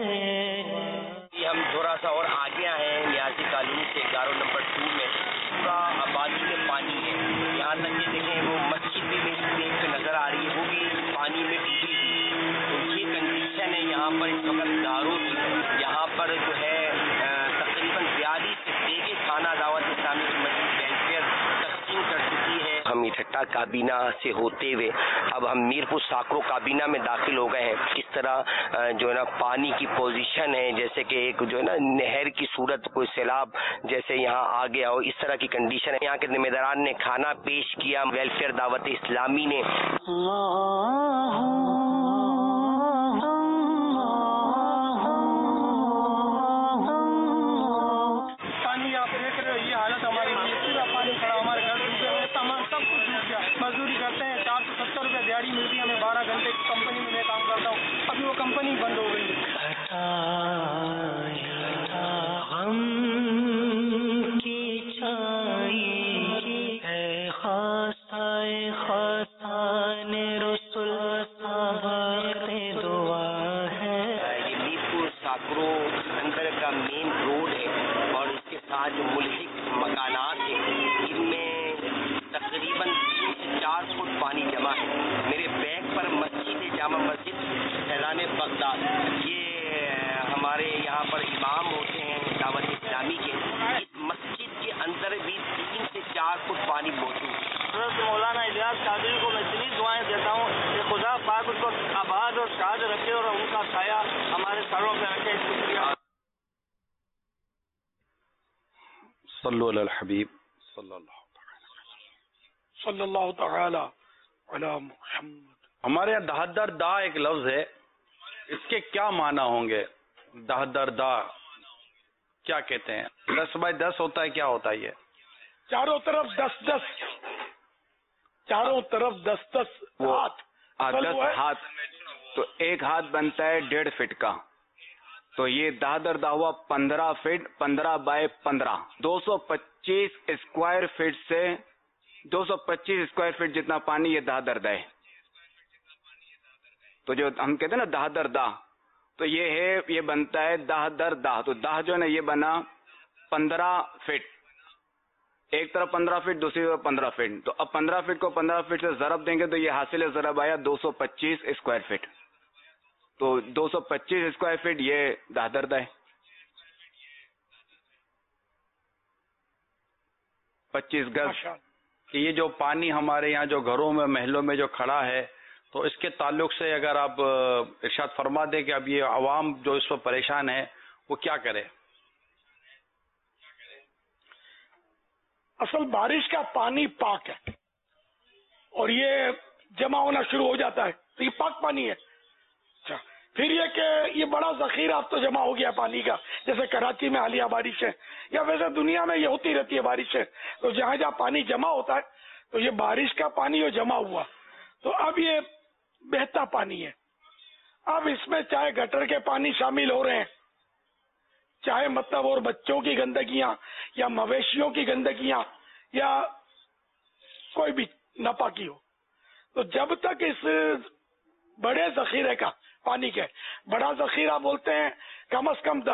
ہم تھوڑا سا اور آگے آئے ہیں نیازی کالونی سے 11 نمبر 2 میں. پورا آبادی میں پانی ہے. یہاں تک کہ دیکھیں وہ مسجد بھی میری ایک نظر آ رہی ہے، وہ بھی پانی میں ڈوبی ہوئی. تو یہ کنڈیشن ہے یہاں پر اس وقت داروں کی. یہاں پر جو ہے تقریباً 42 بیگے خانہ دعوت اسلامی کی مسجد ویلفیئر تقسیم کر چکی ہے. ہم اٹھٹا کابینہ سے ہوتے ہوئے اب ہم میرپور ساکرو کابینہ میں داخل ہو گئے ہیں. کس طرح جو ہے نا پانی کی پوزیشن ہے، جیسے کہ ایک جو ہے نا نہر کی صورت، کوئی سیلاب جیسے یہاں آ گیا ہو، اس طرح کی کنڈیشن ہے. یہاں کے ذمہ داران نے کھانا پیش کیا، ویلفیئر دعوت اسلامی نے. پانی آپ دیکھ رہے ہو، یہ حالت ہماری ہوئی ہے. پورا پانی کھڑا، ہمارے گھر ڈوبے ہوئے، سامان سب کچھ ڈوب گیا. مزدوری کرتے ہیں 470 روپے دیہڑی ملتی ہے ہمیں. 12 گھنٹے کمپنی میں میں کام کرتا ہوں. ابھی وہ کمپنی بند ہو گئی ہے. غم کی چھائی ہے خاصائے خاصان رسول وقت دعا ہے. یہ میرپور ساکرو اندر کا مین روڈ ہے اور اس کے ساتھ جو ملحق مکانات ہیں ان میں تقریباً 3 سے 4 فٹ پانی جمع ہے. میرے بیک پر مسجد جامع مسجد سیلان بغداد، یہ ہمارے یہاں پر امام ہوتے ہیں دعوت اسلامی کے. اس مسجد کے اندر بھی 3 سے 4 فٹ پانی موجود ہے. حضرت مولانا الیاس قادری کو میں اتنی دعائیں دیتا ہوں کہ خدا پاک اس کو آباد اور شاد رکھے اور ان کا سایہ ہمارے سروں پہ رکھے. شکریہ. صلو علی الحبیب صلی اللہ تعالی علی محمد. ہمارے یہاں دہدر دا ایک لفظ ہے، اس کے کیا معنی ہوں گے؟ دہدر دا کیا کہتے ہیں؟ 10x10 ہوتا ہے، کیا ہوتا ہے یہ؟ چاروں طرف 10 چاروں طرف 10 ہاتھ. 10 ہاتھ تو ایک ہاتھ بنتا ہے 1.5 فٹ کا. تو یہ دہدر دا ہوا 15 فٹ 15x15 225 اسکوائر فٹ سے 225 اسکوائر فٹ جتنا پانی یہ دہدر دا ہے. تو جو ہم کہتے ہیں نا دہدر دا، تو یہ ہے، یہ بنتا ہے دہدر دا. تو دہ جو ہے نا یہ بنا 15 فٹ، ایک طرف 15 فٹ دوسری طرف 15 فٹ. تو اب 15 فٹ کو 15 فٹ سے ضرب دیں گے تو یہ حاصل ضرب آیا 225 اسکوائر فٹ. تو 225 اسکوائر فٹ یہ دہدر دا ہے. 25 گز. یہ جو پانی ہمارے یہاں جو گھروں میں محلوں میں جو کھڑا ہے، تو اس کے تعلق سے اگر آپ ارشاد فرما دیں کہ اب یہ عوام جو اس پر پریشان ہے وہ کیا کرے؟ اصل بارش کا پانی پاک ہے اور یہ جمع ہونا شروع ہو جاتا ہے تو یہ پاک پانی ہے. اچھا، پھر یہ کہ یہ بڑا ذخیرہ اب تو جمع ہو گیا پانی کا، جیسے کراچی میں حالیہ بارش ہے یا ویسے دنیا میں یہ ہوتی رہتی ہے بارشیں. تو جہاں جہاں پانی جمع ہوتا ہے تو یہ بارش کا پانی جو جمع ہوا تو اب یہ بہتا پانی ہے. اب اس میں چاہے گٹر کے پانی شامل ہو رہے ہیں، چاہے مطلب اور بچوں کی گندگیاں یا مویشیوں کی گندگیاں یا کوئی بھی ناپاکی ہو. تو جب تک اس بڑے ذخیرے کا پانی کے، بڑا ذخیرہ بولتے ہیں کم از کم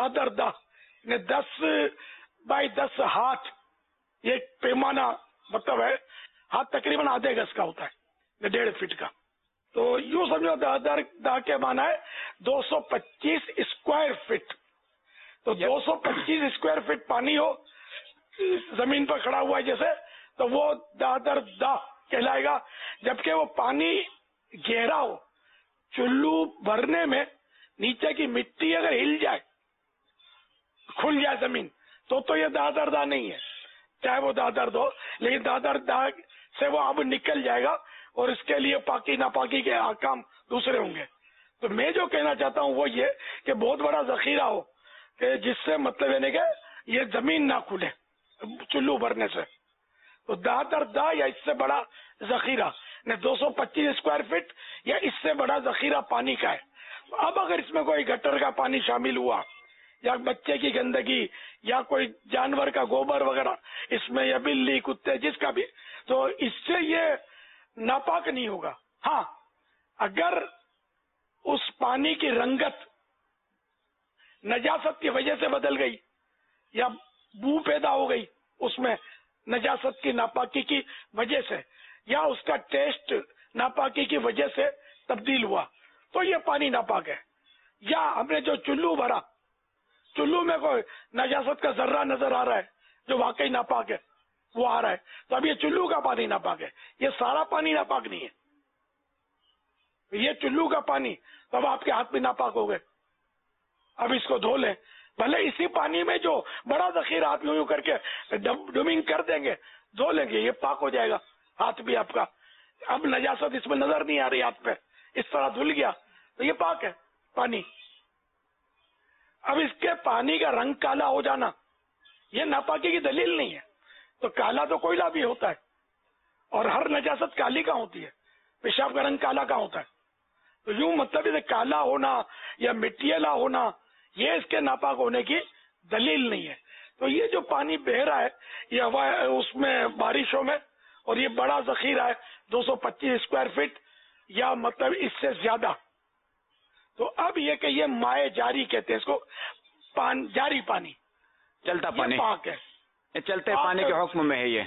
10x10 ہاتھ، یہ پیمانہ مطلب ہے، ہاتھ تقریباً آدھے گز کا ہوتا ہے، 1.5 فٹ کا. تو یوں سمجھو دہ کے معنی ہے 225 اسکوائر فٹ. تو 225 اسکوائر فٹ پانی ہو زمین پر کھڑا ہوا ہے جیسے، تو وہ دہدر دا کہلائے گا. جبکہ وہ پانی گہرا ہو، چلو بھرنے میں نیچے کی مٹی اگر ہل جائے, کھل جائے زمین, تو یہ دادر دا نہیں ہے, چاہے وہ دادر دو, لیکن دادر دا سے وہ اب نکل جائے گا اور اس کے لیے پاکی ناپاکی کے احکام دوسرے ہوں گے. تو میں جو کہنا چاہتا ہوں وہ یہ کہ بہت بڑا ذخیرہ ہو کہ جس سے مطلب یعنی کہ یہ زمین نہ کھلے چلو بھرنے سے. تو دادر دا یا اس سے بڑا ذخیرہ 225 اسکوائر فٹ یا اس سے بڑا ذخیرہ پانی کا ہے. اب اگر اس میں کوئی گٹر کا پانی شامل ہوا یا بچے کی گندگی یا کوئی جانور کا گوبر وغیرہ اس میں یا بلی کتے جس کا بھی, تو اس سے یہ ناپاک نہیں ہوگا. ہاں اگر اس پانی کی رنگت نجاست کی وجہ سے بدل گئی یا بو پیدا ہو گئی اس میں نجاست کی ناپاکی کی وجہ سے, یا اس کا ٹیسٹ ناپاکی کی وجہ سے تبدیل ہوا, تو یہ پانی ناپاک ہے. یا ہم نے جو چلو بھرا, چلو میں کوئی نجاست کا ذرہ نظر آ رہا ہے جو واقعی ناپاک ہے وہ آ رہا ہے, تو اب یہ چلو کا پانی ناپاک ہے, یہ سارا پانی ناپاک نہیں ہے. یہ چلو کا پانی تو اب آپ کے ہاتھ میں ناپاک ہو گئے, اب اس کو دھو لیں. بھلے اسی پانی میں جو بڑا ذخیرہ آپ یوں کر کے ڈمنگ کر دیں گے, دھو لیں گے, یہ پاک ہو جائے گا ہاتھ بھی آپ کا. اب نجاست اس میں نظر نہیں آ رہی ہاتھ پہ, اس طرح دھل گیا تو یہ پاک ہے پانی. اب اس کے پانی کا رنگ کالا ہو جانا یہ ناپاکی کی دلیل نہیں ہے. تو کالا تو کوئلہ بھی ہوتا ہے, اور ہر نجاست کالی کا ہوتی ہے, پیشاب کا رنگ کالا کا ہوتا ہے. تو یوں مطلب ہے کالا ہونا یا مٹیلا ہونا یہ اس کے ناپاک ہونے کی دلیل نہیں ہے. تو یہ جو پانی بہ رہا ہے یہ اس میں بارشوں میں, اور یہ بڑا ذخیرہ ہے 225 اسکوائر فٹ یا مطلب اس سے زیادہ. تو اب یہ کہ یہ مائع جاری کہتے ہیں اس کو, جاری پانی, چلتا پانی پاک ہے, چلتے پانی کے حکم میں ہے. یہ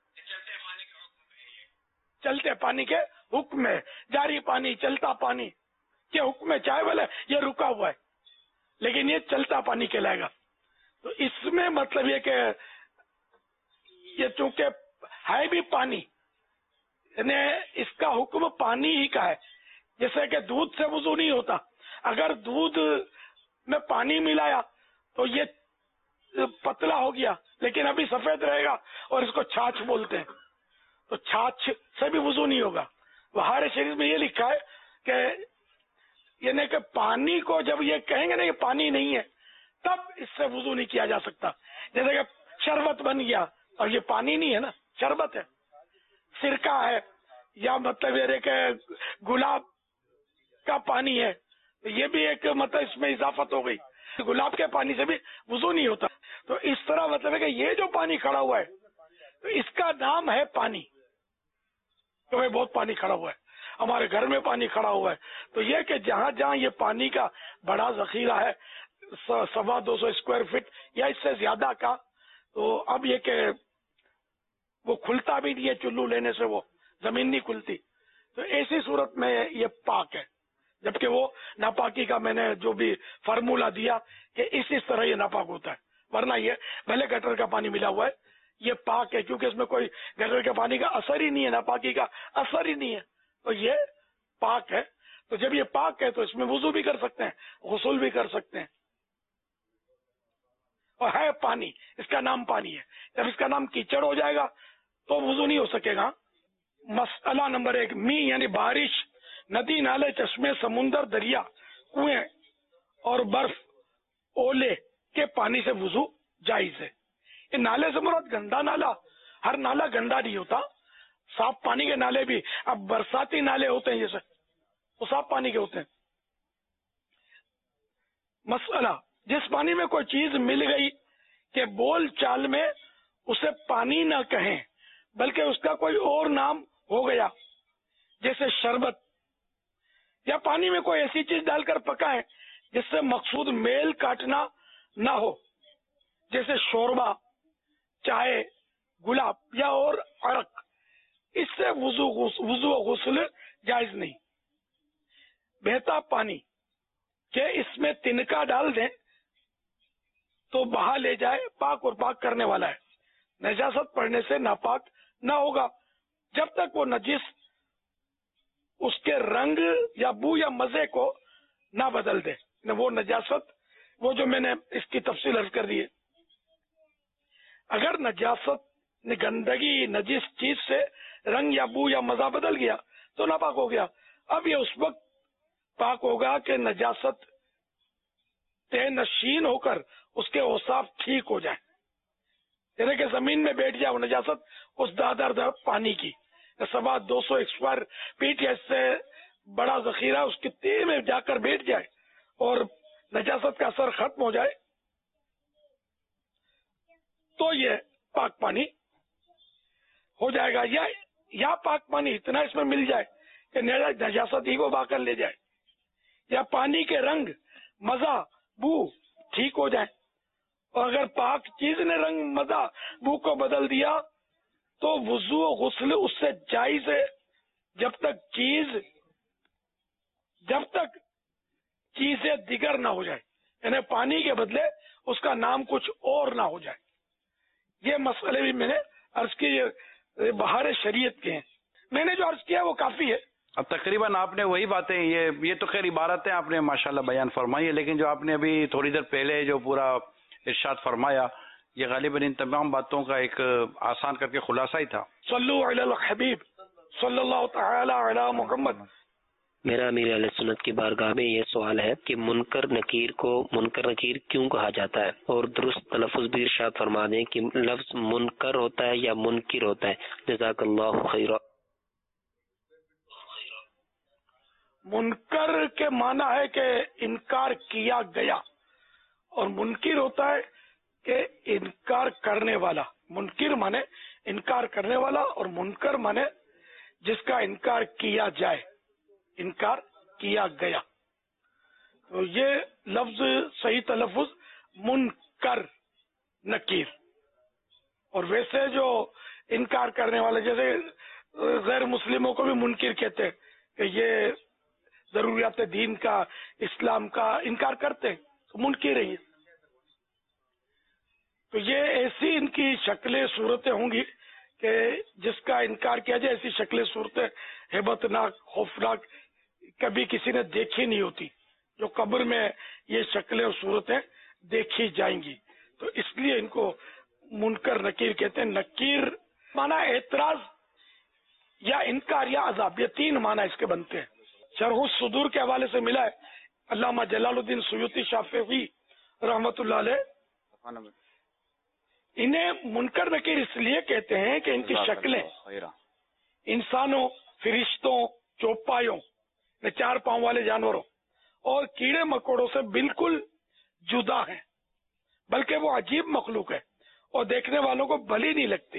چلتے پانی کے حکم ہے, جاری پانی, چلتا پانی کے حکم ہے. چاہے بولے یہ رکا ہوا ہے لیکن یہ چلتا پانی کہلائے گا. تو اس میں مطلب یہ کہ یہ چونکہ ہے بھی پانی, یعنی اس کا حکم پانی ہی کا ہے. جیسے کہ دودھ سے وضو نہیں ہوتا, اگر دودھ میں پانی ملایا تو یہ پتلا ہو گیا لیکن ابھی سفید رہے گا اور اس کو چھاچھ بولتے ہیں, تو چھاچھ سے بھی وضو نہیں ہوگا. بہار شریف میں یہ لکھا ہے کہ یعنی کہ پانی کو جب یہ کہیں گے نا یہ پانی نہیں ہے تب اس سے وضو نہیں کیا جا سکتا. جیسے کہ شربت بن گیا اور یہ پانی نہیں ہے نا, شربت ہے. سرکہ ہے یا مطلب یہ کہ گلاب کا پانی ہے, یہ بھی ایک مطلب اس میں اضافت ہو گئی, گلاب کے پانی سے بھی وضو نہیں ہوتا. تو اس طرح مطلب ہے کہ یہ جو پانی کھڑا ہوا ہے تو اس کا نام ہے پانی. تو بھائی بہت پانی کھڑا ہوا ہے, ہمارے گھر میں پانی کھڑا ہوا ہے. تو یہ کہ جہاں جہاں یہ پانی کا بڑا ذخیرہ ہے 250 اسکوائر فٹ یا اس سے زیادہ کا, تو اب یہ کہ وہ کھلتا بھی نہیں ہے, چلو لینے سے وہ زمین نہیں کھلتی. تو ایسی صورت میں یہ پاک ہے, جبکہ وہ ناپاکی کا میں نے جو بھی فارمولا دیا کہ اس طرح یہ ناپاک ہوتا ہے. ورنہ یہ بھلے گٹر کا پانی ملا ہوا ہے یہ پاک ہے, کیونکہ اس میں کوئی گٹر کے پانی کا اثر ہی نہیں ہے, ناپاکی کا اثر ہی نہیں ہے, تو یہ پاک ہے. تو جب یہ پاک ہے تو اس میں وضو بھی کر سکتے ہیں, غسل بھی کر سکتے ہیں, اور ہے پانی, اس کا نام پانی ہے. جب اس کا نام کیچڑ ہو جائے گا تو وضو نہیں ہو سکے گا. مسئلہ نمبر 1, می یعنی بارش, ندی, نالے, چشمے, سمندر, دریا, کنویں اور برف, اولے کے پانی سے وضو جائز ہے. یہ نالے سے مراد گندا نالا, ہر نالا گندا نہیں ہوتا, صاف پانی کے نالے بھی, اب برساتی نالے ہوتے ہیں جیسے وہ صاف پانی کے ہوتے ہیں. مسئلہ, جس پانی میں کوئی چیز مل گئی کہ بول چال میں اسے پانی نہ کہیں بلکہ اس کا کوئی اور نام ہو گیا, جیسے شربت, یا پانی میں کوئی ایسی چیز ڈال کر پکائیں جس سے مقصود میل کاٹنا نہ ہو, جیسے شوربا, چائے, گلاب یا اور عرق, اس سے وضو و غسل جائز نہیں. بہتا پانی کہ اس میں تنکا ڈال دیں تو بہا لے جائے, پاک اور پاک کرنے والا ہے. نجاست پڑنے سے ناپاک نہ ہوگا جب تک وہ نجس اس کے رنگ یا بو یا مزے کو نہ بدل دے. وہ نجاست، وہ جو میں نے اس کی تفصیل عرض کر دی ہے، اگر نجاست نے گندگی نجس چیز سے رنگ یا بو یا مزہ بدل گیا تو ناپاک ہو گیا. اب یہ اس وقت پاک ہوگا کہ نجاست طے نشین ہو کر اس کے اوصاف ٹھیک ہو جائیں. یعنی کہ زمین میں بیٹھ جائے وہ نجاست اس دادر پانی کی 200 اسکوائر فیٹ یا اس سے بڑا ذخیرہ اس کی تہ میں جا کر بیٹھ جائے اور نجاست کا اثر ختم ہو جائے تو یہ پاک پانی ہو جائے گا. یا پاک پانی اتنا اس میں مل جائے کہ نجاست ہی کو با کر لے جائے، یا پانی کے رنگ مزہ بو ٹھیک ہو جائے. اور اگر پاک چیز نے رنگ مزہ بو کو بدل دیا تو وضو و غسل اس سے جائز ہے جب تک چیزیں دیگر نہ ہو جائے، یعنی پانی کے بدلے اس کا نام کچھ اور نہ ہو جائے. یہ مسئلے بھی میں نے عرض کی، بہار شریعت کے ہیں. میں نے جو عرض کیا وہ کافی ہے. اب تقریباً آپ نے وہی باتیں، یہ تو خیر عبارتیں آپ نے ماشاءاللہ بیان فرمائی ہے، لیکن جو آپ نے ابھی تھوڑی دیر پہلے جو پورا ارشاد فرمایا یہ غالباً ان تمام باتوں کا ایک آسان کر کے خلاصہ ہی تھا. صلو علی الحبیب صلی اللہ تعالی علی محمد. میرا امیر اہل سنت کی بارگاہ میں یہ سوال ہے کہ منکر نکیر کو منکر نکیر کیوں کہا جاتا ہے، اور درست تلفظ بھی ارشاد فرما دیں کہ لفظ منکر ہوتا ہے یا منکر ہوتا ہے. جزاک اللہ خیرا. منکر کے معنی ہے کہ انکار کیا گیا، اور منکر ہوتا ہے کہ انکار کرنے والا. منکر مانے انکار کرنے والا، اور منکر مانے جس کا انکار کیا جائے، انکار کیا گیا. تو یہ لفظ صحیح تلفظ منکر نکیر. اور ویسے جو انکار کرنے والے جیسے غیر مسلموں کو بھی منکر کہتے ہیں کہ یہ ضروریات دین کا اسلام کا انکار کرتے ہیں تو منکر ہی ہیں. تو یہ ایسی ان کی شکلیں صورتیں ہوں گی کہ جس کا انکار کیا جائے ایسی شکلیں صورتیں ہیبت ناک خوفناک کبھی کسی نے دیکھی نہیں ہوتی، جو قبر میں یہ شکلیں اور صورتیں دیکھی جائیں گی. تو اس لیے ان کو منکر نکیر کہتے ہیں. نکیر مانا اعتراض یا انکار یا عذاب، یہ تین معنی اس کے بنتے ہیں. شرح الصدور کے حوالے سے ملا ہے، علامہ جلال الدین سیوطی شافعی رحمت اللہ علیہ انہیں منکر نکیر اس لیے کہتے ہیں کہ ان کی شکلیں انسانوں، فرشتوں، چوپایوں، چار پاؤں والے جانوروں اور کیڑے مکوڑوں سے بالکل جدا ہیں، بلکہ وہ عجیب مخلوق ہے اور دیکھنے والوں کو بھلی نہیں لگتی،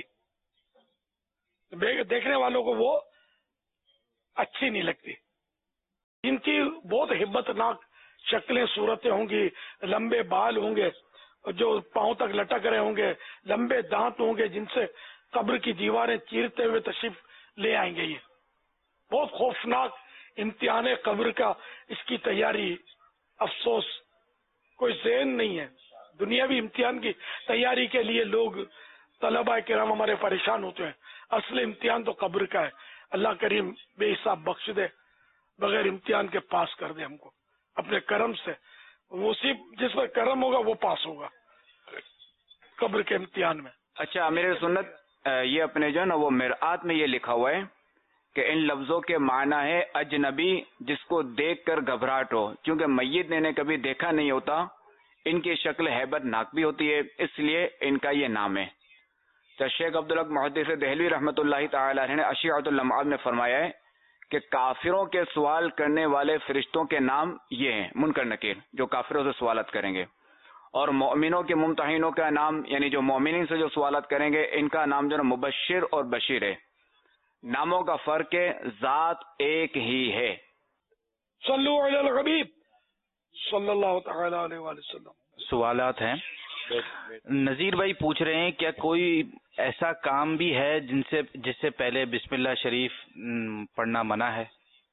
دیکھنے والوں کو وہ اچھی نہیں لگتی. ان کی بہت ہبت ناک شکلیں صورتیں ہوں گی، لمبے بال ہوں گے جو پاؤں تک لٹک رہے ہوں گے، لمبے دانت ہوں گے جن سے قبر کی دیواریں چیرتے ہوئے تشریف لے آئیں گے. یہ بہت خوفناک امتحان قبر کا، اس کی تیاری افسوس کوئی ذہن نہیں ہے. دنیاوی امتحان کی تیاری کے لیے لوگ طلباء کرام ہمارے پریشان ہوتے ہیں، اصل امتحان تو قبر کا ہے. اللہ کریم بے حساب بخش دے، بغیر امتحان کے پاس کر دے ہم کو اپنے کرم سے. وہ جس پر کرم ہوگا وہ پاس ہوگا قبر کے امتحان میں. اچھا امیر سنت، یہ اپنے جو ہے نا وہ مرآت میں یہ لکھا ہوا ہے کہ ان لفظوں کے معنی ہے اجنبی جس کو دیکھ کر گھبراہٹ ہو، کیونکہ میت نے انہیں کبھی دیکھا نہیں ہوتا. ان کی شکل ہیبت ناک بھی ہوتی ہے، اس لیے ان کا یہ نام ہے. تو شیخ عبدالحق محدث دہلوی رحمۃ اللہ تعالی علیہ نے اشیعۃ اللمعات میں فرمایا ہے کہ کافروں کے سوال کرنے والے فرشتوں کے نام یہ ہیں منکر نکیر، جو کافروں سے سوالات کریں گے، اور مومنوں کے ممتحنوں کا نام یعنی جو مومنین سے جو سوالات کریں گے ان کا نام جو ہے مبشر اور بشیر ہے. ناموں کا فرق ہے، ذات ایک ہی ہے. صلو علی الحبیب صلی اللہ تعالی علیہ وآلہ وسلم. سوالات ہیں. نذیر بھائی پوچھ رہے ہیں کیا کوئی ایسا کام بھی ہے جس سے پہلے بسم اللہ شریف پڑھنا منع ہے؟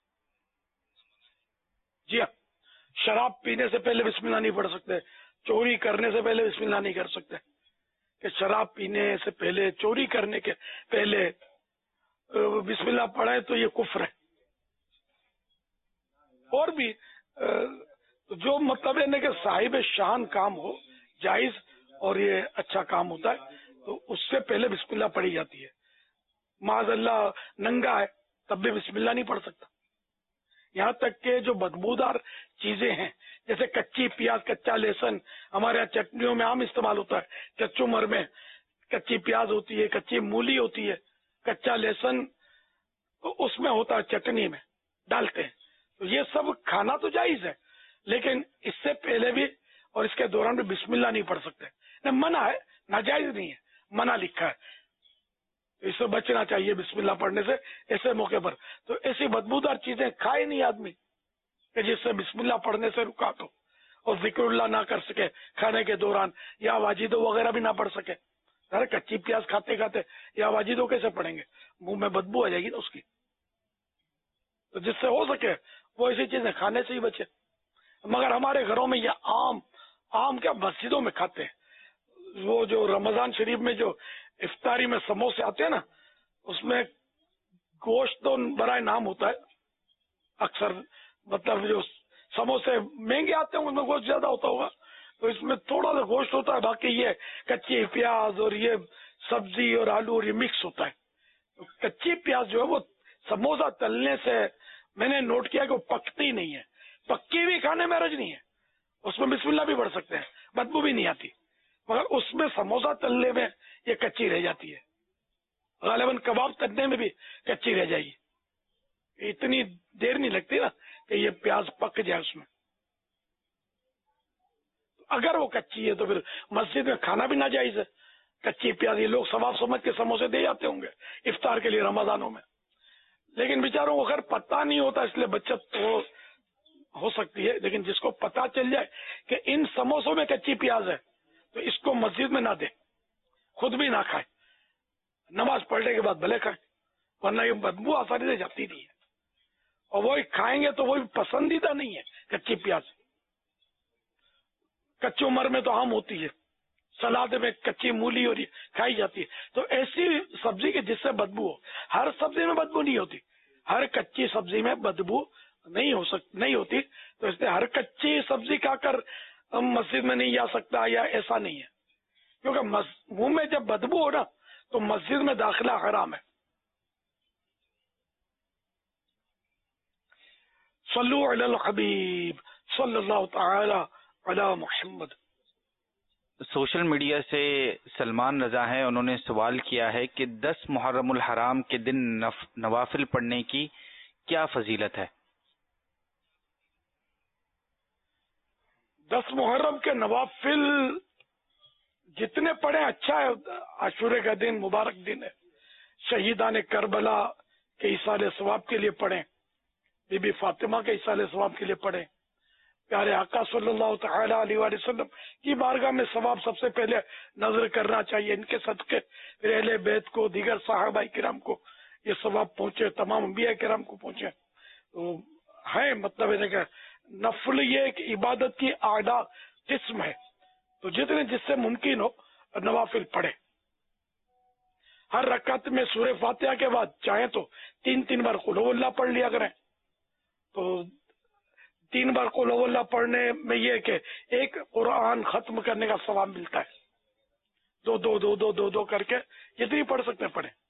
جی ہاں، شراب پینے سے پہلے بسم اللہ نہیں پڑھ سکتے، چوری کرنے سے پہلے بسم اللہ نہیں کر سکتے. کہ شراب پینے سے پہلے، چوری کرنے کے پہلے بسم اللہ پڑھے تو یہ کفر ہے. اور بھی تو جو مطلب ہے نا کہ صاحب شان کام ہو جائز اور یہ اچھا کام ہوتا ہے تو اس سے پہلے بسم اللہ پڑھی جاتی ہے. معاذ اللہ ننگا ہے تب بھی بسم اللہ نہیں پڑھ سکتا. یہاں تک کہ جو بدبودار چیزیں ہیں جیسے کچی پیاز کچا لہسن ہمارے یہاں چٹنیوں میں عام استعمال ہوتا ہے. کچومر میں کچی پیاز ہوتی ہے, کچی مولی ہوتی ہے, کچا لہسن اس میں ہوتا ہے, چٹنی میں ڈالتے ہیں. تو یہ سب کھانا تو جائز ہے لیکن اس سے پہلے بھی اور اس کے دوران بھی بسم اللہ نہیں پڑھ سکتے. منع ہے, ناجائز نہیں ہے, منع لکھا ہے. اس سے بچنا چاہیے بسم اللہ پڑھنے سے ایسے موقع پر. تو ایسی بدبودار چیزیں کھائے نہیں آدمی کہ جس سے بسم اللہ پڑھنے سے رکا تو, اور ذکر اللہ نہ کر سکے کھانے کے دوران, یا واجدو وغیرہ بھی نہ پڑھ سکے. ارے کچی پیاز کھاتے کھاتے یا واجدو کیسے پڑھیں گے, منہ میں بدبو آ جائے گی نا اس کی. تو جس سے ہو سکے وہ ایسی چیزیں کھانے سے ہی بچے. مگر ہمارے گھروں میں یہ عام کیا مسجدوں میں کھاتے ہیں. وہ جو رمضان شریف میں جو افطاری میں سموسے آتے ہیں نا, اس میں گوشت تو برائے نام ہوتا ہے اکثر, مطلب جو سموسے مہنگے آتے ہیں ان میں گوشت زیادہ ہوتا ہوگا, تو اس میں تھوڑا سا گوشت ہوتا ہے, باقی یہ کچی پیاز اور یہ سبزی اور آلو اور یہ مکس ہوتا ہے. تو کچی پیاز جو ہے وہ سموسہ تلنے سے میں نے نوٹ کیا کہ وہ پکتی نہیں ہے. پکی بھی کھانے میں حرج نہیں ہے, اس میں بسم اللہ بھی پڑھ سکتے ہیں, بدبو بھی نہیں آتی. مگر اس میں سموسہ تلنے میں یہ کچی رہ جاتی ہے. غالباً کباب تلنے میں بھی کچی رہ جائے گی. اتنی دیر نہیں لگتی نا کہ یہ پیاز پک جائے اس میں. اگر وہ کچی ہے تو پھر مسجد میں کھانا بھی ناجائز ہے. کچی پیاز یہ لوگ ثواب سمجھ کے سموسے دے جاتے ہوں گے افطار کے لیے رمضانوں میں, لیکن بیچاروں کو خیر پتہ نہیں ہوتا اس لیے بچت ہو سکتی ہے. لیکن جس کو پتہ چل جائے کہ ان سموسوں میں کچی پیاز ہے تو اس کو مسجد میں نہ دے, خود بھی نہ کھائے, نماز پڑھنے کے بعد بھلے کھائے, ورنہ یہ بدبو آسانی سے جاتی نہیں ہے. اور وہی کھائیں گے تو وہی پسندیدہ نہیں ہے کچی پیاز. کچی عمر میں تو عام ہوتی ہے, سلاد میں کچی مولی اور کھائی جاتی ہے. تو ایسی سبزی کی جس سے بدبو ہو, ہر سبزی میں بدبو نہیں ہوتی, ہر کچی سبزی میں بدبو نہیں ہوتی. تو اس لیے ہر کچی سبزی کھا کر مسجد میں نہیں جا سکتا یا ایسا نہیں ہے, کیونکہ منہ میں جب بدبو ہو نا تو مسجد میں داخلہ حرام ہے. صلو علی الحبیب صلی اللہ تعالی علی محمد. سوشل میڈیا سے سلمان رضا ہیں, انہوں نے سوال کیا ہے کہ 10 محرم الحرام کے دن نوافل پڑھنے کی کیا فضیلت ہے؟ 10 محرم کے نوافل جتنے پڑھیں اچھا ہے. عاشورے کا دن مبارک دن ہے, شہیدان کربلا کے ایصال ثواب کے لیے پڑھیں, بی بی فاطمہ کے ایصال ثواب کے لیے پڑھیں, پیارے آقا صلی اللہ تعالی علیہ وآلہ وسلم کی بارگاہ میں ثواب سب سے پہلے نظر کرنا چاہیے. ان کے صدقے پھر اہل بیت کو, دیگر صحابہ کرام کو یہ ثواب پہنچے, تمام انبیاء کرام کو پہنچے. تو ہے مطلب ہے کہ نفل یہ ایک عبادت کی اعلیٰ قسم ہے, تو جتنے جس سے ممکن ہو نوافل پڑھے. ہر رکعت میں سورہ فاتحہ کے بعد چاہیں تو 3 بار قل هو اللہ پڑھ لیا کریں. تو 3 بار قل هو اللہ پڑھنے میں یہ کہ ایک قرآن ختم کرنے کا ثواب ملتا ہے. دو کر کے جتنی پڑھ سکتے ہیں پڑھیں.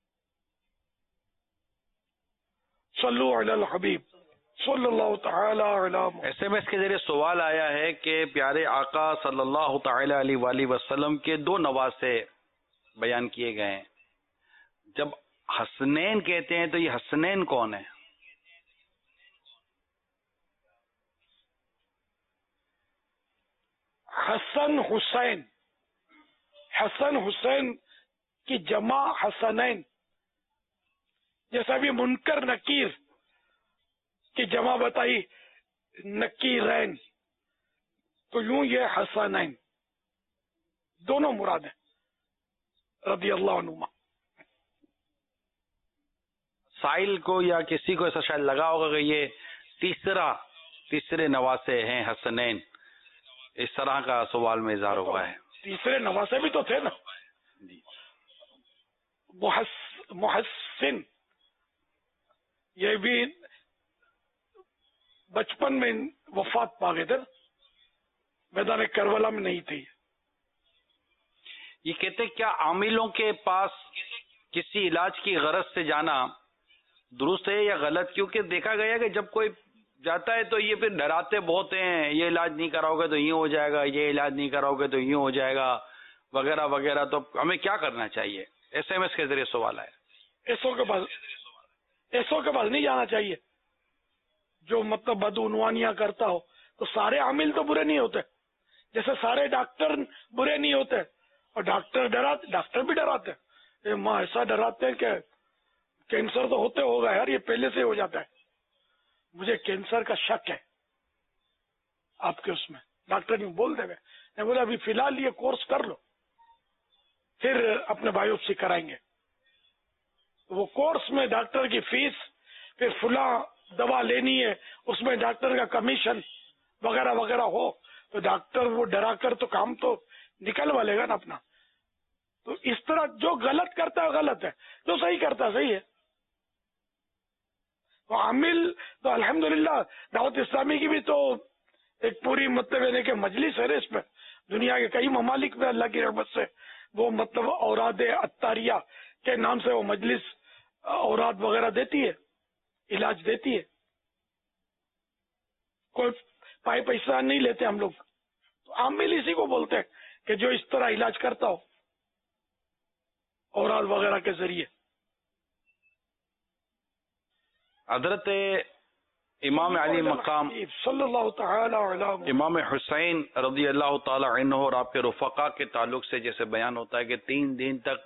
صلو علی الحبیب صلی اللہ تعالی علی محمد. SMS کے ذریعے سوال آیا ہے کہ پیارے آقا صلی اللہ تعالی علیہ وآلہ وسلم کے 2 نواسے بیان کیے گئے ہیں. جب حسنین کہتے ہیں تو یہ حسنین کون ہے؟ حسن حسین کی جمع حسنین, جیسا بھی منکر نکیر کی جمع بتائی نکیرین, تو یوں یہ حسنین دونوں مراد ہیں رضی اللہ عنہما. سائل کو یا کسی کو ایسا شاید لگا ہوگا کہ یہ تیسرے نواسے ہیں حسنین, اس طرح کا سوال میں اظہار ہوا ہے. تیسرے نواسے بھی تو تھے نا, محسن, یہ بھی بچپن میں वफात पा गए थे, मैदान करबला में नहीं थे। ये कहते क्या आमिलों के पास किसी इलाज की गरज से जाना दुरुस्त है या गलत? क्योंकि देखा गया कि जब कोई जाता है तो ये फिर डराते बहुत हैं, ये इलाज नहीं कराओगे तो ये हो जाएगा, ये इलाज नहीं कराओगे तो ये हो जाएगा, वगैरह वगैरह। तो हमें क्या करना चाहिए? SMS के जरिए सवाल है। एसओ के पास नहीं जाना चाहिए। जो मतलब बदउनवानियां करता हो, तो सारे आमिल तो बुरे नहीं होते, जैसे सारे डॉक्टर बुरे नहीं होते, और डॉक्टर भी डराते, माँ ऐसा डराते हैं कि कैंसर तो होते होगा यार, ये पहले से हो जाता है, मुझे कैंसर का शक है आपके उसमें। डॉक्टर ने बोल देवे, मैं बोला अभी फिलहाल ये कोर्स कर लो, फिर अपने बायोप्सी कराएंगे। वो कोर्स में डॉक्टर की फीस, फिर फुला दवा लेनी है, उसमें डॉक्टर का कमीशन वगैरह वगैरह हो, तो डॉक्टर वो डरा कर तो काम तो निकलवा लेगा ना अपना। तो इस तरह जो गलत करता है गलत है, जो सही करता है सही है। तो आमिल तो अल्हम्दुलिल्लाह दावत इस्लामी की भी तो एक पूरी मतलब यानी कि मजलिस है इसमें, दुनिया के कई ममालिक में अल्लाह की रहमत से वो मतलब औराद अत्तारिया के नाम से वो मजलिस औराद वगैरह देती है, इलाज देती है, कोई पैसा नहीं लेते हम लोग। तो आमिल इसी को बोलते हैं कि जो इस तरह इलाज करता हो औराद वगैरह के जरिए। हजरत इमाम अली मकाम सल्लल्लाहु तआला अलैहि इमाम हुसैन रज़ी अल्लाह ताला अन्हु और आपके रुफका के ताल्लुक से जैसे बयान होता है कि 3 दिन तक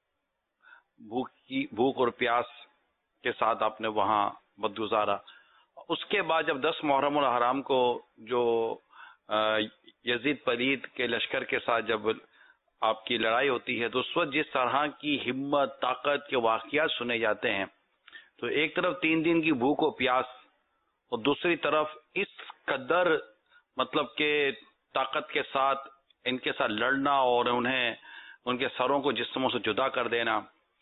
भूख और प्यास के साथ आपने वहां वक्त गुजारा। उसके बाद जब 10 मुहर्रम उल हराम को जो यजीद पलीद के लश्कर के साथ जब आपकी लड़ाई होती है, तो उस वक्त जिस तरह की हिम्मत ताकत के वाक़ियात सुने जाते हैं, तो एक तरफ 3 दिन की भूख और प्यास और दूसरी तरफ इस कदर मतलब के ताकत के साथ इनके साथ लड़ना और उन्हें उनके सरों को जिस्मों से जुदा कर देना,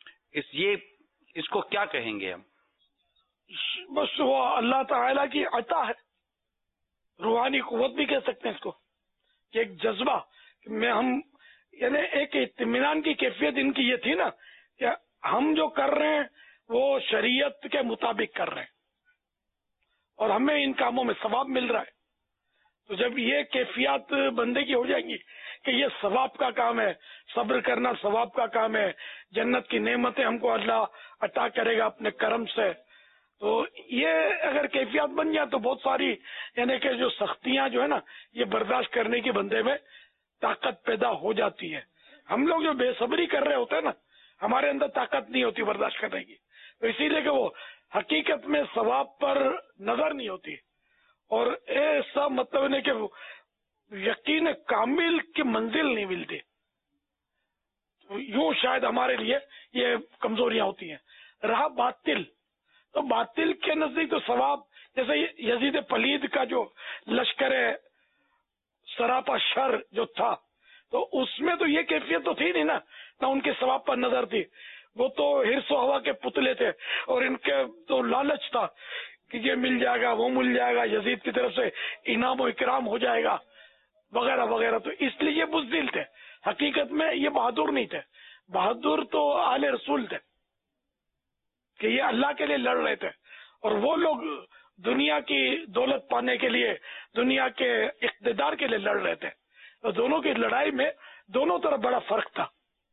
इसको क्या कहेंगे हम? बस वो अल्लाह ताला की अता है, रूहानी कुव्वत भी कह सकते हैं इसको, एक जज्बा में हम यानी एक इत्मीनान की कैफियत इनकी ये थी ना कि हम जो कर रहे हैं वो शरीयत के मुताबिक कर रहे हैं और हमें इन कामों में सवाब मिल रहा है। तो जब ये कैफियत बंदे की हो जाएंगी कि ये सवाब का काम है, सब्र करना सवाब का काम है, जन्नत की नेमतें हमको अल्लाह अता करेगा अपने करम से, तो ये अगर कैफियत बन जाए तो बहुत सारी यानी कि जो सख्तियां जो है ना ये बर्दाश्त करने की बंदे में ताकत पैदा हो जाती है। हम लोग जो बेसब्री कर रहे होते हैं ना, हमारे अंदर ताकत नहीं होती बर्दाश्त करने की, तो इसीलिए कि वो हकीकत में सवाब पर नजर नहीं होती और ऐसा मतलब नहीं कि यकीन कामिल की मंजिल नहीं मिलती। तो यूं शायद हमारे लिए ये कमजोरियां होती हैं। रहा बातिल, तो बातिल के नजदीक तो सवाब, जैसे यजीद पलीद का जो लश्कर सरापा शर जो था, तो उसमें तो ये कैफियत तो थी नहीं ना उनके सवाब पर नजर थी, वो तो हिर्स हवा के पुतले थे और इनके तो लालच था कि ये मिल जाएगा वो मिल जाएगा, यजीद की तरफ से इनाम और इकराम हो जाएगा वगैरह वगैरह, तो इसलिए ये बुज़दिल थे। हकीकत में ये बहादुर नहीं थे, बहादुर तो आले रसूल थे कि ये अल्लाह के लिए लड़ रहे थे और वो लोग दुनिया की दौलत पाने के लिए, दुनिया के इख्तिदार के लिए लड़ रहे थे। तो दोनों की लड़ाई में दोनों तरफ बड़ा फर्क था,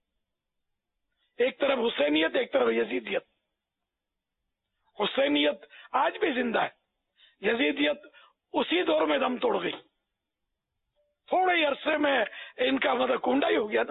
एक तरफ हुसैनियत एक तरफ यजीदियत। हुसैनियत आज भी जिंदा है, यजीदियत उसी दौर में दम तोड़ गई, थोड़े ही अरसे में इनका मतलब कुंडा ही हो गया ना।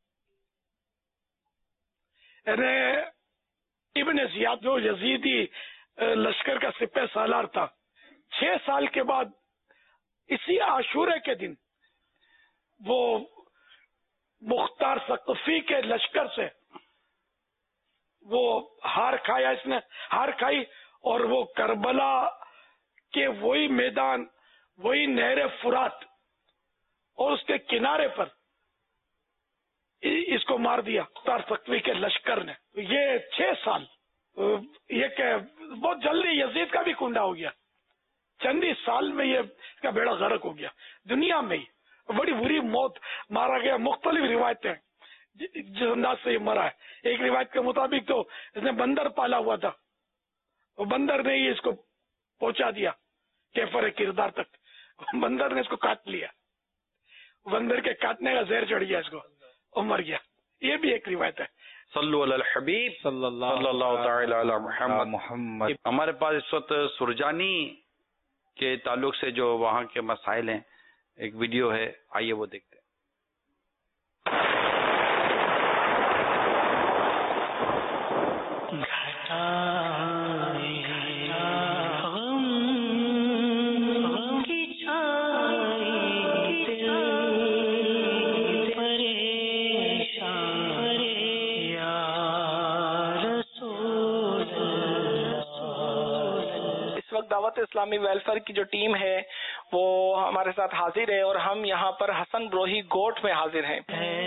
इब्न ज़ियाद जो यजीदी लश्कर का सिपह सालार था, 6 साल के बाद इसी आशूरे के दिन वो मुख्तार सक़फ़ी के लश्कर से वो हार खाया, इसने हार खाई और वो करबला के वही मैदान, वही नहर फुरात और उसके किनारे पर इसको मार दिया मुख्तार सक़फ़ी के लश्कर ने। तो ये 6 साल, ये बहुत जल्दी यजीद का भी कुंडा हो गया, چند ہی سال میں یہ اس کا بیڑا غرق ہو گیا دنیا میں ہی. بڑی بری موت مارا گیا. مختلف روایتیں جس انداز سے یہ مرا ہے. ایک روایت کے مطابق تو اس نے بندر پالا ہوا تھا, وہ بندر نے ہی اس کو پہنچا دیا کیفر کردار تک. بندر نے اس کو کاٹ لیا, بندر کے کاٹنے کا زہر چڑھ گیا اس کو اور مر گیا. یہ بھی ایک روایت ہے. صلو علی الحبیب صلی اللہ تعالی علی محمد. ہمارے پاس اس وقت سرجانی کے تعلق سے جو وہاں کے مسائل ہیں ایک ویڈیو ہے, آئیے وہ دیکھتے ہیں. دعوت اسلامی ویلفیئر کی جو ٹیم ہے وہ ہمارے ساتھ حاضر ہے اور ہم یہاں پر حسن بروہی گوٹ میں حاضر ہیں.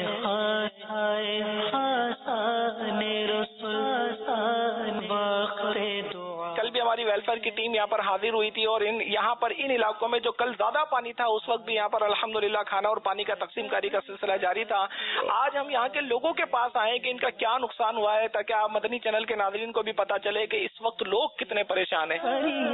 کل بھی ہماری ویلفیئر کی ٹیم یہاں پر حاضر ہوئی تھی اور یہاں پر ان علاقوں میں جو کل زیادہ پانی تھا اس وقت بھی یہاں پر الحمدللہ کھانا اور پانی کا تقسیم کاری کا سلسلہ جاری تھا. آج ہم یہاں کے لوگوں کے پاس آئے کہ ان کا کیا نقصان ہوا ہے تاکہ آپ مدنی چینل کے ناظرین کو بھی پتا چلے کہ اس وقت لوگ کتنے پریشان ہیں.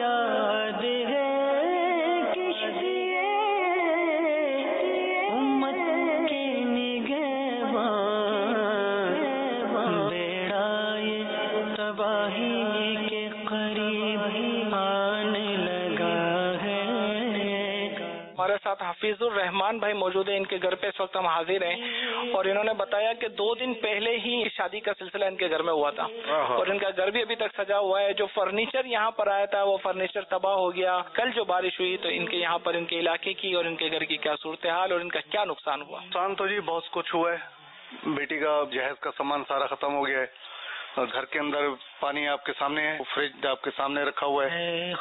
ہمارے ساتھ حفیظ الرحمان بھائی موجود ہیں, ان کے گھر پہ اس وقت ہم حاضر ہیں اور انہوں نے بتایا کہ 2 دن پہلے ہی شادی کا سلسلہ ان کے گھر میں ہوا تھا اور ان کا گھر بھی ابھی تک سجا ہوا ہے. جو فرنیچر یہاں پر آیا تھا وہ فرنیچر تباہ ہو گیا. کل جو بارش ہوئی تو ان کے یہاں پر ان کے علاقے کی اور ان کے گھر کی کیا صورتحال اور ان کا کیا نقصان ہوا؟ نقصان تو جی بہت کچھ ہوا ہے. بیٹی کا جہیز کا سامان سارا ختم ہو گیا ہے. گھر کے اندر پانی آپ کے سامنے ہے, فریج آپ کے سامنے رکھا ہوا ہے.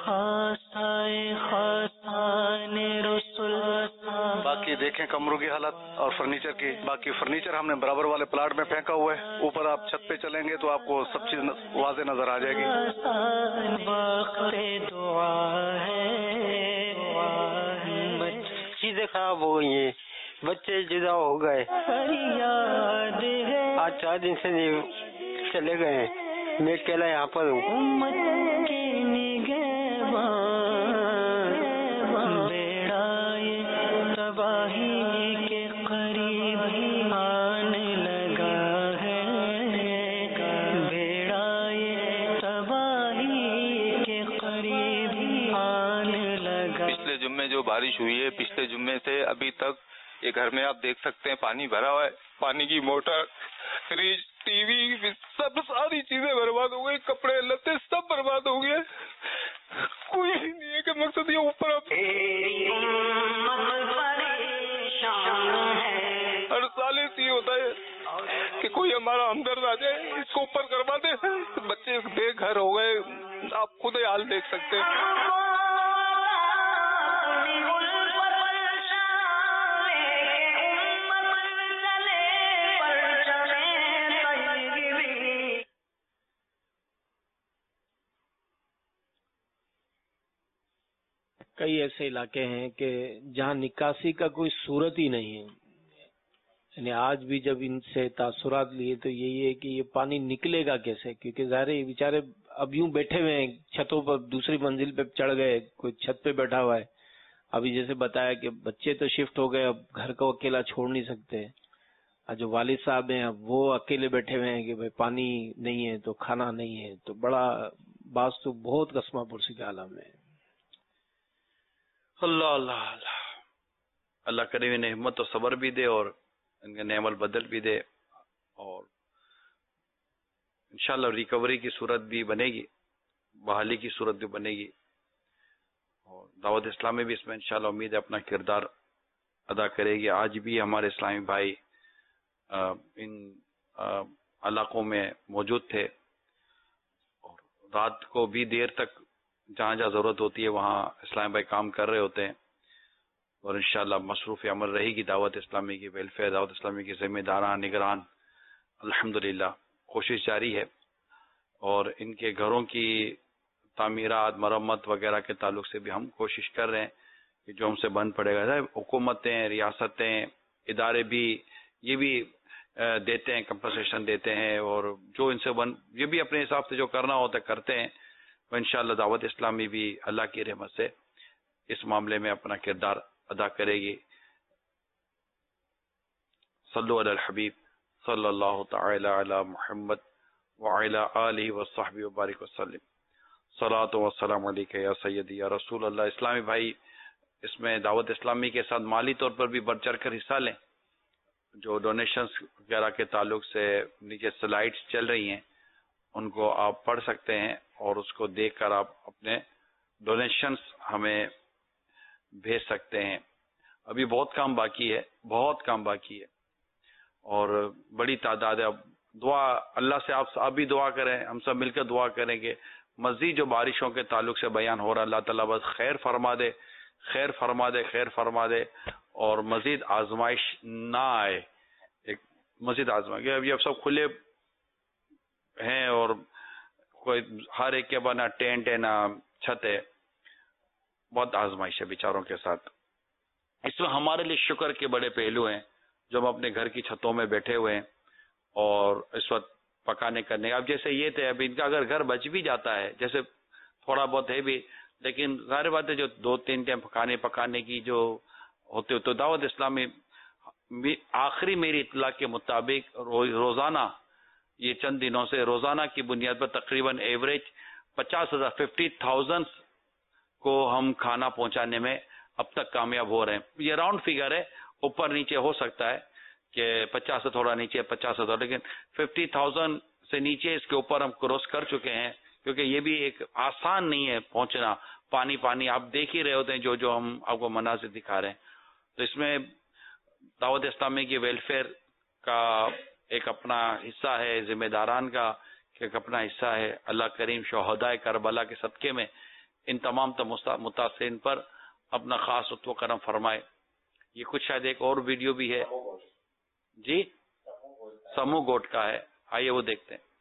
باقی دیکھیں کمروں کی حالت اور فرنیچر کی. باقی فرنیچر ہم نے برابر والے پلاٹ میں پھینکا ہوا ہے. اوپر آپ چھت پہ چلیں گے تو آپ کو سب چیز واضح نظر آ جائے گی. چیزیں خراب ہو گئی ہیں, بچے جدا ہو گئے, آج 4 دن سے چلے گئے. میں اکیلا یہاں پر ہوں. پچھلے جمعے جو بارش ہوئی ہے, پچھلے جمعے سے ابھی تک یہ گھر میں آپ دیکھ سکتے ہیں پانی بھرا ہوا ہے. پانی کی موٹر, فریج, ٹی وی, سب ساری چیزیں برباد ہو گئی. کپڑے لتے سب برباد ہو گئے. کوئی نہیں ہے کہ مقصد یہ اوپر ہر سال یہ ہوتا ہے کہ کوئی ہمارا ہمدرد آ جائے, اس کو اوپر کروا دے. بچے بے گھر ہو گئے, آپ خود ہی حال دیکھ سکتے ہیں. کئی ایسے علاقے ہیں کہ جہاں نکاسی کا کوئی صورت ہی نہیں ہے. یعنی آج بھی جب ان سے تاثرات لیے تو یہی ہے کہ یہ پانی نکلے گا کیسے, کیونکہ ظاہر ہے بیچارے اب یوں بیٹھے ہوئے ہیں چھتوں پر, دوسری منزل پہ چڑھ گئے, کوئی چھت پہ بیٹھا ہوا ہے. ابھی جیسے بتایا کہ بچے تو شفٹ ہو گئے, اب گھر کو اکیلا چھوڑ نہیں سکتے. جو والد صاحب ہیں اب وہ اکیلے بیٹھے ہوئے ہیں کہ بھائی پانی نہیں ہے تو کھانا نہیں ہے. تو بڑا بعض تو بہت قسمہ پرسی کے عالم ہے. اللہ اللہ اللہ اللہ کریم انہیں ہمت و صبر بھی دے اور ان کے نعم البدل بھی دے, اور انشاءاللہ ریکوری کی صورت بھی بنے گی, بحالی کی صورت بھی بنے گی, اور دعوت اسلامی بھی اس میں انشاءاللہ امید ہے اپنا کردار ادا کرے گی. آج بھی ہمارے اسلامی بھائی ان علاقوں میں موجود تھے اور رات کو بھی دیر تک جہاں جہاں ضرورت ہوتی ہے وہاں اسلامی بھائی کام کر رہے ہوتے ہیں, اور انشاءاللہ مصروف عمل رہے گی دعوت اسلامی کی ویلفیئر, دعوت اسلامی کے ذمہ داران نگران الحمدللہ کوشش جاری ہے. اور ان کے گھروں کی تعمیرات مرمت وغیرہ کے تعلق سے بھی ہم کوشش کر رہے ہیں کہ جو ہم سے بند پڑے گا. حکومتیں ریاستیں ادارے بھی یہ بھی دیتے ہیں کمپنسیشن دیتے ہیں اور جو ان سے یہ بھی اپنے حساب سے جو کرنا ہوتا ہے کرتے ہیں. تو انشاءاللہ دعوت اسلامی بھی اللہ کی رحمت سے اس معاملے میں اپنا کردار ادا کرے گی. صلو علی الحبیب صلی اللہ تعالی علی محمد وعلی آلہ وصحبہ وبارک وسلم. صلاۃ و سلام علیک یا سیدی یا رسول اللہ. اسلامی بھائی اس میں دعوت اسلامی کے ساتھ مالی طور پر بھی بڑھ چڑھ کر حصہ لیں. جو ڈونیشنز وغیرہ کے تعلق سے نیچے سلائڈز چل رہی ہیں ان کو آپ پڑھ سکتے ہیں اور اس کو دیکھ کر آپ اپنے ڈونیشنز ہمیں بھیج سکتے ہیں. ابھی بہت کام باقی ہے, بہت کام باقی ہے اور بڑی تعداد ہے. اب دعا اللہ سے آپ بھی دعا کریں, ہم سب مل کر دعا کریں کہ مزید جو بارشوں کے تعلق سے بیان ہو رہا اللہ تعالیٰ بس خیر فرما دے, خیر فرما دے, خیر فرما دے اور مزید آزمائش نہ آئے. ایک مزید آزمائش, ابھی اب سب کھلے ہیں اور کوئی ہر ایک کے بعد نہ ٹینٹ ہے نہ چھت ہے, بہت آزمائش ہے بیچاروں کے ساتھ. اس میں ہمارے لیے شکر کے بڑے پہلو ہیں جو ہم اپنے گھر کی چھتوں میں بیٹھے ہوئے ہیں اور اس وقت پکانے کرنے. اب جیسے یہ تھے اب ان کا اگر گھر بچ بھی جاتا ہے جیسے تھوڑا بہت ہے بھی, لیکن ظاہر بات ہے جو 2-3 ٹائم پکانے کی جو ہوتے تو دعوت اسلامی آخری میری اطلاع کے مطابق روزانہ یہ چند دنوں سے روزانہ کی بنیاد پر تقریباً ایوریج 50,000 کو ہم کھانا پہنچانے میں اب تک کامیاب ہو رہے ہیں. یہ راؤنڈ فگر ہے, اوپر نیچے ہو سکتا ہے کہ 50 سے تھوڑا نیچے 50 سے, لیکن 50,000 سے نیچے اس کے اوپر ہم کراس کر چکے ہیں کیونکہ یہ بھی ایک آسان نہیں ہے پہنچنا. پانی آپ دیکھ ہی رہے ہوتے ہیں جو ہم آپ کو مناظر دکھا رہے ہیں. تو اس میں دعوت اسلامی کی ویلفیئر کا ایک اپنا حصہ ہے, ذمہ داران کا ایک اپنا حصہ ہے. اللہ کریم شہدائے کربلا کے صدقے میں ان تمام متاثرین پر اپنا خاص لطف و کرم فرمائے. یہ کچھ شاید ایک اور ویڈیو بھی ہے جی, سمو گوٹ کا ہے, آئیے وہ دیکھتے ہیں.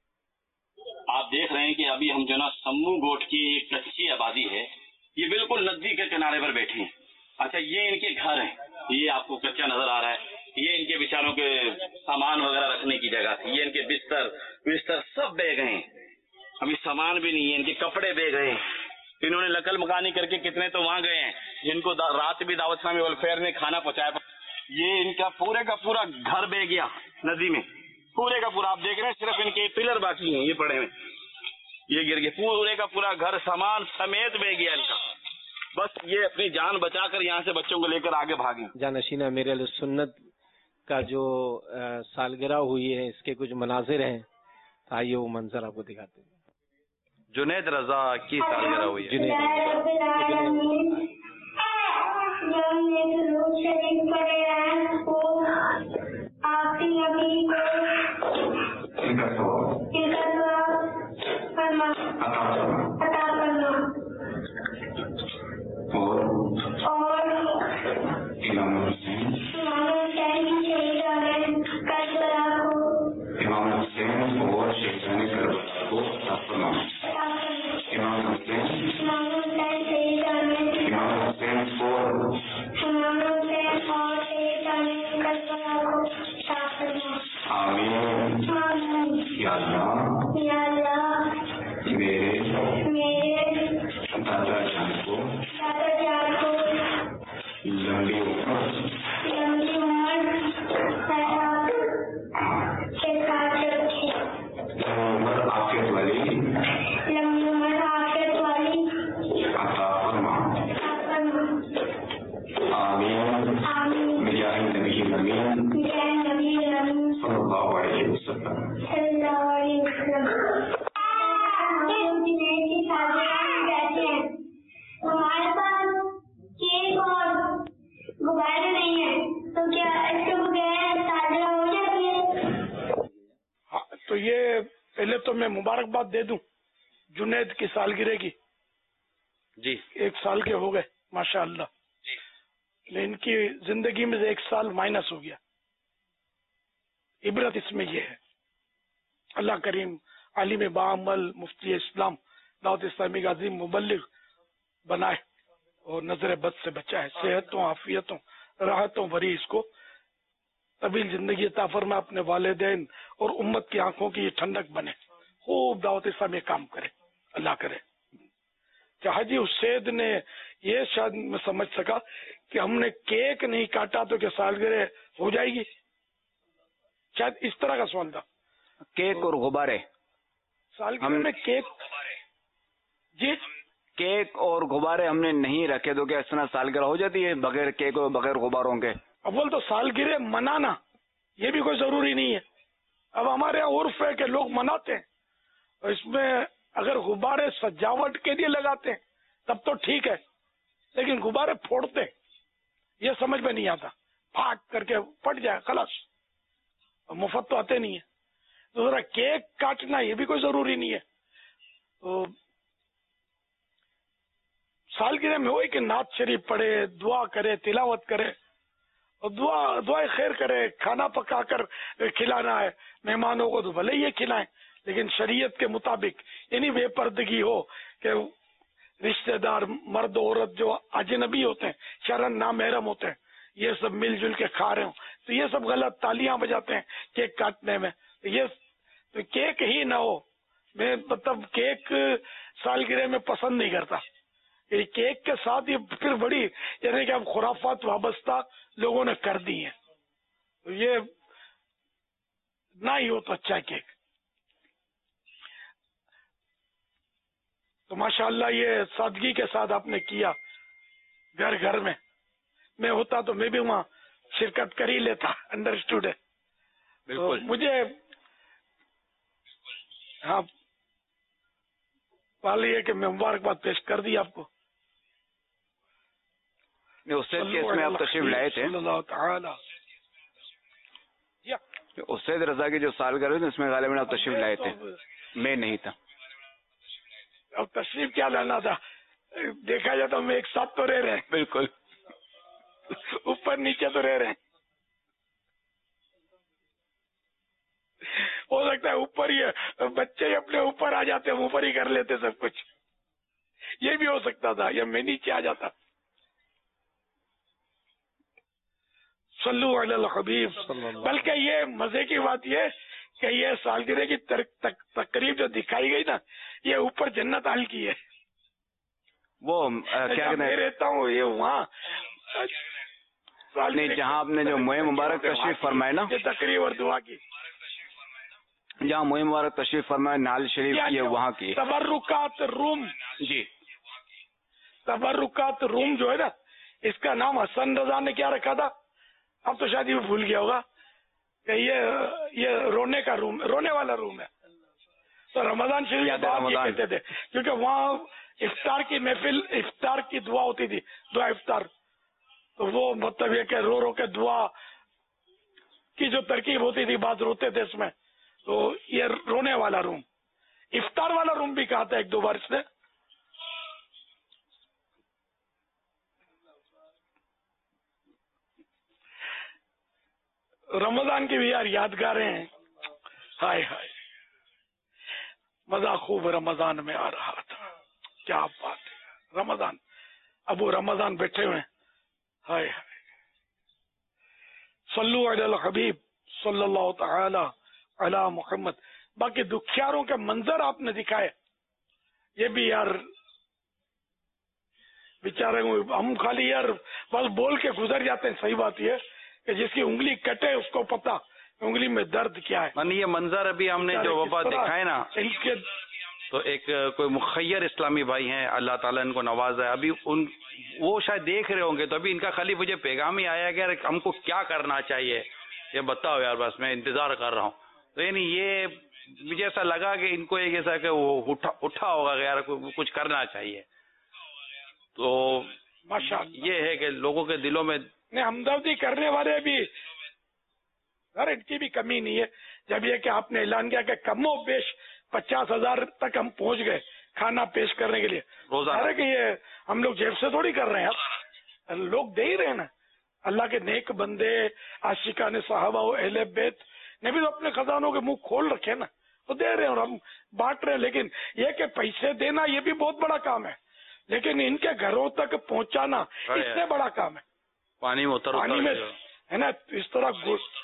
آپ دیکھ رہے ہیں کہ ابھی ہم جو نا سمو گوٹ کی کچی آبادی ہے, یہ بالکل ندی کے کنارے پر بیٹھے ہیں. اچھا یہ ان کے گھر ہیں, یہ آپ کو کچا نظر آ رہا ہے. یہ ان کے بیچاروں کے سامان وغیرہ رکھنے کی جگہ تھی. یہ ان کے بستر سب بہ گئے ہیں, ابھی سامان بھی نہیں ہے, ان کے کپڑے بہ گئے ہیں. انہوں نے نقل مکانی کر کے کتنے تو وہاں گئے ہیں جن کو رات بھی دعوت اسلامی ویلفیئر نے کھانا پہنچایا. یہ ان کا پورے کا پورا گھر بہ گیا ندی میں, پورے کا پورا. آپ دیکھ رہے ہیں صرف ان کے پلر باقی ہیں, یہ پڑے ہوئے, یہ گر گئے. پورے کا پورا گھر سامان سمیت بہ گیا ان کا. بس یہ اپنی جان بچا کر یہاں سے بچوں کو لے کر آگے بھاگے. جانشین امیر اہل سنت کا جو سالگرہ ہوئی ہے اس کے کچھ مناظر ہیں, آئیے وہ منظر آپ کو دکھاتے ہیں. جنید رضا کی سالگرہ ہوئی ہے. تو یہ پہلے تو میں مبارکباد دے دوں جنید کی سالگرہ کی. جی 1 سال کے ہو گئے ماشاء اللہ. ان کی زندگی میں سے 1 سال مائنس ہو گیا. عبرت اس میں یہ ہے, اللہ کریم عالم باعمل مفتی اسلام दावत इस्लामी का अजीम मुबल्लिग बनाए और नजर बद से बचाए, सेहतों आफियतों राहतों भरी इसको तवील जिंदगी अता फरमाए, अपने वालिदैन और उम्मत की आंखों की ये ठंडक बने, खूब दावत इस्लामी काम करे, अल्लाह करे। हाजी हुसैद ने ये शायद मैं समझ सका कि हमने केक नहीं काटा तो क्या सालगिरह हो जाएगी, शायद इस तरह का सवाल था। केक और गुब्बारे, सालगिरह में केक जी, केक और गुब्बारे हमने नहीं रखे तो क्या इस तरह सालगिरह हो जाती है बगैर केक और बगैर गुब्बारों के? अव्वल तो सालगिरह मनाना ये भी कोई जरूरी नहीं है। अब हमारे यहाँ उर्फ है कि लोग मनाते हैं, और इसमें अगर गुब्बारे सजावट के लिए लगाते हैं तब तो ठीक है, लेकिन गुब्बारे फोड़ते ये समझ में नहीं आता, फाट करके फट जाए खलास, मुफ्त तो आते नहीं है। दूसरा केक काटना ये भी कोई जरूरी नहीं है। तो सालगिरह में वही कि नात शरीफ पढ़े, दुआ करे, तिलावत करे और दुआ खैर करे, खाना पका कर खिलाना है मेहमानों को तो भले ही ये खिलाएं, लेकिन शरीयत के मुताबिक, यानी बेपर्दगी हो कि रिश्तेदार मर्द औरत जो अजनबी होते हैं, शरन नामहरम होते हैं, ये सब मिलजुल के खा रहे हो तो ये सब गलत, तालियां बजाते हैं केक काटने में, ये तो केक ही ना हो। मैं मतलब केक सालगिरह में पसंद नहीं करता, ये केक के साथ ये फिर बड़ी यानी कि अब खुराफात वाबस्ता लोगों ने कर दी है, तो ये ना ही हो तो अच्छा है केक। तो माशाअल्लाह ये सादगी के साथ आपने किया घर घर में, मैं होता तो मैं भी वहाँ शिरकत कर ही लेता, अंडरस्टूड है। तो मुझे हाँ वाली है कि मैं मुबारकबाद पेश कर दी आपको। उस्ताद केस में आप तशरीफ लाए थे, उस्ताद रजा की जो सालगिरह थी उसमें गालिबन आप तशरीफ लाए थे, मैं नहीं था। अब तशरीफ क्या लाना था, देखा जाए तो हम एक साथ तो रह रहे हैं, बिल्कुल ऊपर नीचे तो रह रहे हैं। हो सकता है ऊपर ही बच्चे अपने ऊपर आ जाते, हम ऊपर ही कर लेते सब कुछ, ये भी हो सकता था, या मैं नीचे आ जाता। सल्लु अलल हबीब। बल्कि ये मजे की बात ये कि ये सालगिरह की तकरीब जो दिखाई गई ना, ये ऊपर जन्नत हाल की है। वो क्या मैं रहता हूँ ये वहाँ नहीं, जहाँ आपने जो मोए मुबारक तशरीफ फरमाए ना, ये तकरीब और दुआ की, जहाँ मोए मुबारक तशरीफ फरमाए नाल शरीफ, ये वहाँ की तबर्रुकात रूम जी, तबर्रुकात रूम जो है ना, इसका नाम हसन रजा ने क्या रखा था, अब तो शायद ये भूल गया होगा कि ये रोने का रूम, रोने वाला रूम है। तो रमजान शरीफ ये कहते थे, क्योंकि वहाँ इफ्तार की महफिल, इफ्तार की दुआ होती थी, दुआ इफ्तार, तो वो मतलब ये कि रो रो के दुआ की जो तरकीब होती थी, बाद रोते थे इसमें, तो ये रोने वाला रूम, इफ्तार वाला रूम भी कहा था एक दो बार इसने। रमजान की भी यार यादगारें हैं, हाय हाय मजा खूब रमजान में आ रहा था, क्या बात है। रमजान, अब वो रमजान बैठे हुए, हाय हाय। सल्लु अलल हबीब सल्लल्लाहु तआला अला मुहम्मद। बाकी दुखियारों के मंजर आपने दिखाए, ये भी यार बेचारे हम खाली यार बस बोल के गुजर जाते हैं। सही बात ये कि जिसकी उंगली कटे उसको पता उंगली में दर्द क्या है। ये मंजर अभी हमने जो वबा दिखाए ना, इनके तो एक कोई मुखय्यर इस्लामी भाई हैं, अल्लाह ताला इनको नवाजा है, अभी वो शायद देख रहे होंगे, तो अभी इनका खाली मुझे पैगाम ही आया कि यार हमको क्या करना चाहिए, ये बताओ यार, बस मैं इंतजार कर रहा हूँ। तो यानी ये मुझे ऐसा लगा कि इनको एक ऐसा कि वो उठा होगा कि यार कुछ करना चाहिए। तो माशाअल्लाह ये है कि लोगों के दिलों में हमदर्दी करने वाले भी, अरे इनकी भी कमी नहीं है। जब ये कि आपने ऐलान किया कि कमो बेश 50,000 तक हम पहुंच गए खाना पेश करने के लिए रोजाना, अरे कि ये हम लोग जेब से थोड़ी कर रहे हैं यार, लोग दे ही रहे हैं ना। अल्लाह के नेक बंदे, आशिकाने सहाबा, अहले बैत ने भी तो अपने खजानों के मुंह खोल रखे ना, तो दे रहे हैं और हम बांट रहे हैं, लेकिन ये कि पैसे देना ये भी बहुत बड़ा काम है, लेकिन इनके घरों तक पहुंचाना इससे बड़ा काम है। पानी में पानी में है ना, इस तरह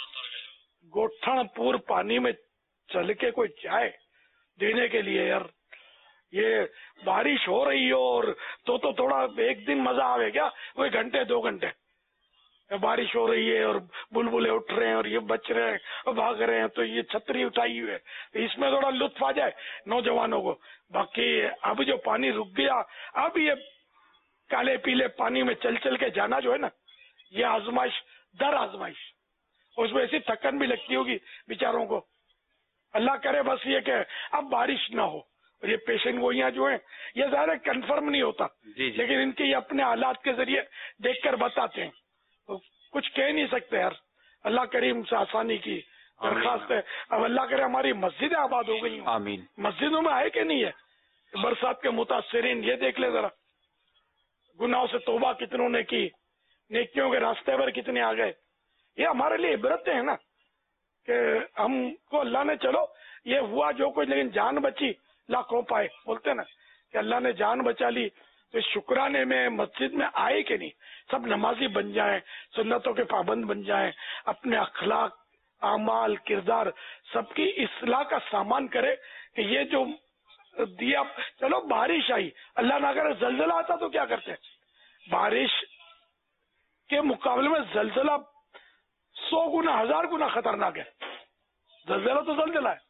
गोठणपुर पानी में चल के कोई जाए देने के लिए, यार ये बारिश हो रही हो और तो थोड़ा एक दिन मजा आवे क्या, कोई घंटे 2 घंटे बारिश हो रही है और बुलबुले उठ रहे हैं और ये बच रहे हैं और भाग रहे हैं, तो ये छतरी उठाई हुई है, तो इसमें थोड़ा लुत्फ आ जाए नौजवानों को। बाकी अब जो पानी रुक गया, अब ये काले पीले पानी में चल चल के जाना जो है ना, ये आजमाइश दर आजमाइश, उसमें ऐसी थकन भी लगती होगी बेचारों को। अल्लाह करे बस ये कि अब बारिश ना हो। और ये पेशेंट गोइयां जो है ये ज़ाहिर कंफर्म नहीं होता, लेकिन इनके ये अपने हालात के जरिए देखकर बताते हैं, तो कुछ कह नहीं सकते यार। अल्लाह करीम से आसानी की दरखास्त है। अब अल्लाह करे हमारी मस्जिदें आबाद हो गई, आमीन। मस्जिदों में आए कि नहीं है बरसात के मुतासरीन, ये देख ले जरा, गुनाहों से तौबा कितनों ने की, नेकियों के रास्ते पर कितने आ गए। ये हमारे लिए इबरतें हैं ना कि हमको अल्लाह ने, चलो ये हुआ जो कुछ, लेकिन जान बची लाखों पाए, बोलते ना कि अल्लाह ने जान बचा ली, तो इस शुक्राने में मस्जिद में आए कि नहीं, सब नमाजी बन जाएं, सुन्नतों के पाबंद बन जाएं, अपने अखलाक आमाल किरदार सबकी इस्लाह का सामान करे कि ये जो दिया। चलो बारिश आई, अल्लाह ना करे जलजला आता तो क्या करते, बारिश के मुकाबले में जलजला 100 गुना 1000 गुना खतरनाक है। जलजला तो जलजला है,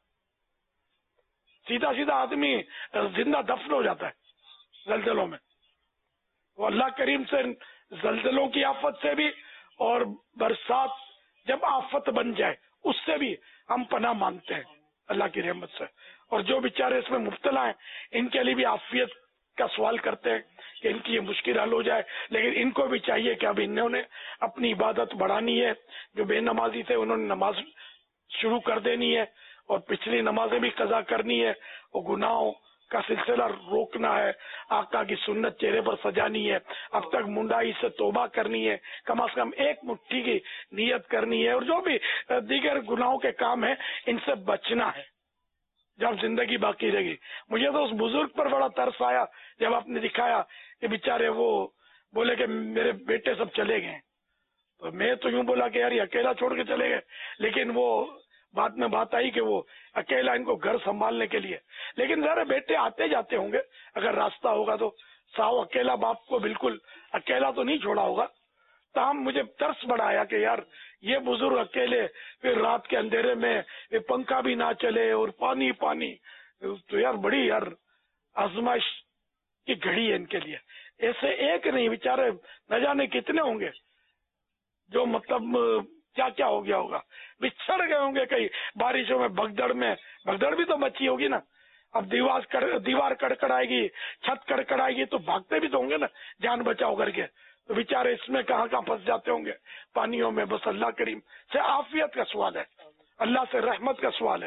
सीधा सीधा आदमी जिंदा दफन हो जाता है जलजलों में। तो अल्लाह करीम से जलजलों की आफत से भी और बरसात जब आफत बन जाए उससे भी हम पनाह मांगते हैं अल्लाह की रहमत से। और जो बेचारे इसमें मुब्तला हैं इनके लिए भी आफियत का सवाल करते हैं कि इनकी ये मुश्किल हल हो जाए। लेकिन इनको भी चाहिए कि अब इन्होंने अपनी इबादत बढ़ानी है, जो बेनमाजी थे उन्होंने नमाज शुरू कर देनी है और पिछली नमाजें भी कज़ा करनी है और गुनाहों का सिलसिला रोकना है, आका की सुन्नत चेहरे पर सजानी है, अब तक मुंडाई से तौबा करनी है, कम से कम एक मुट्ठी की नियत करनी है, और जो भी दीगर गुनाहों के काम है इनसे बचना है जब जिंदगी बाकी रहेगी। मुझे तो उस बुजुर्ग पर बड़ा तरस आया जब आपने दिखाया कि बेचारे वो बोले कि मेरे बेटे सब चले गए, तो मैं तो यूं बोला कि यार ये अकेला छोड़ के चले गए, लेकिन वो बाद में बात आई कि वो अकेला इनको घर संभालने के लिए, लेकिन जरा बेटे आते जाते होंगे अगर रास्ता होगा तो, साव अकेला बाप को बिल्कुल अकेला तो नहीं छोड़ा होगा। तमाम मुझे तरस बड़ा आया कि यार ये बुजुर्ग अकेले, फिर रात के अंधेरे में पंखा भी ना चले और पानी पानी, तो यार बड़ी यार आजमाइश की घड़ी है इनके लिए। ऐसे एक नहीं, बेचारे न जाने कितने होंगे जो मतलब क्या क्या हो गया होगा, बिछड़ गए होंगे कई बारिशों में, भगदड़ भी तो मची होगी ना। अब दीवार कड़कड़ाएगी, छत कड़कड़ाएगी तो भागते भी तो होंगे ना जान बचाओ करके, तो बेचारे इसमें कहाँ फंस जाते होंगे पानियों में। बस अल्लाह करीम से आफियत का सवाल है, अल्लाह से रहमत का सवाल है।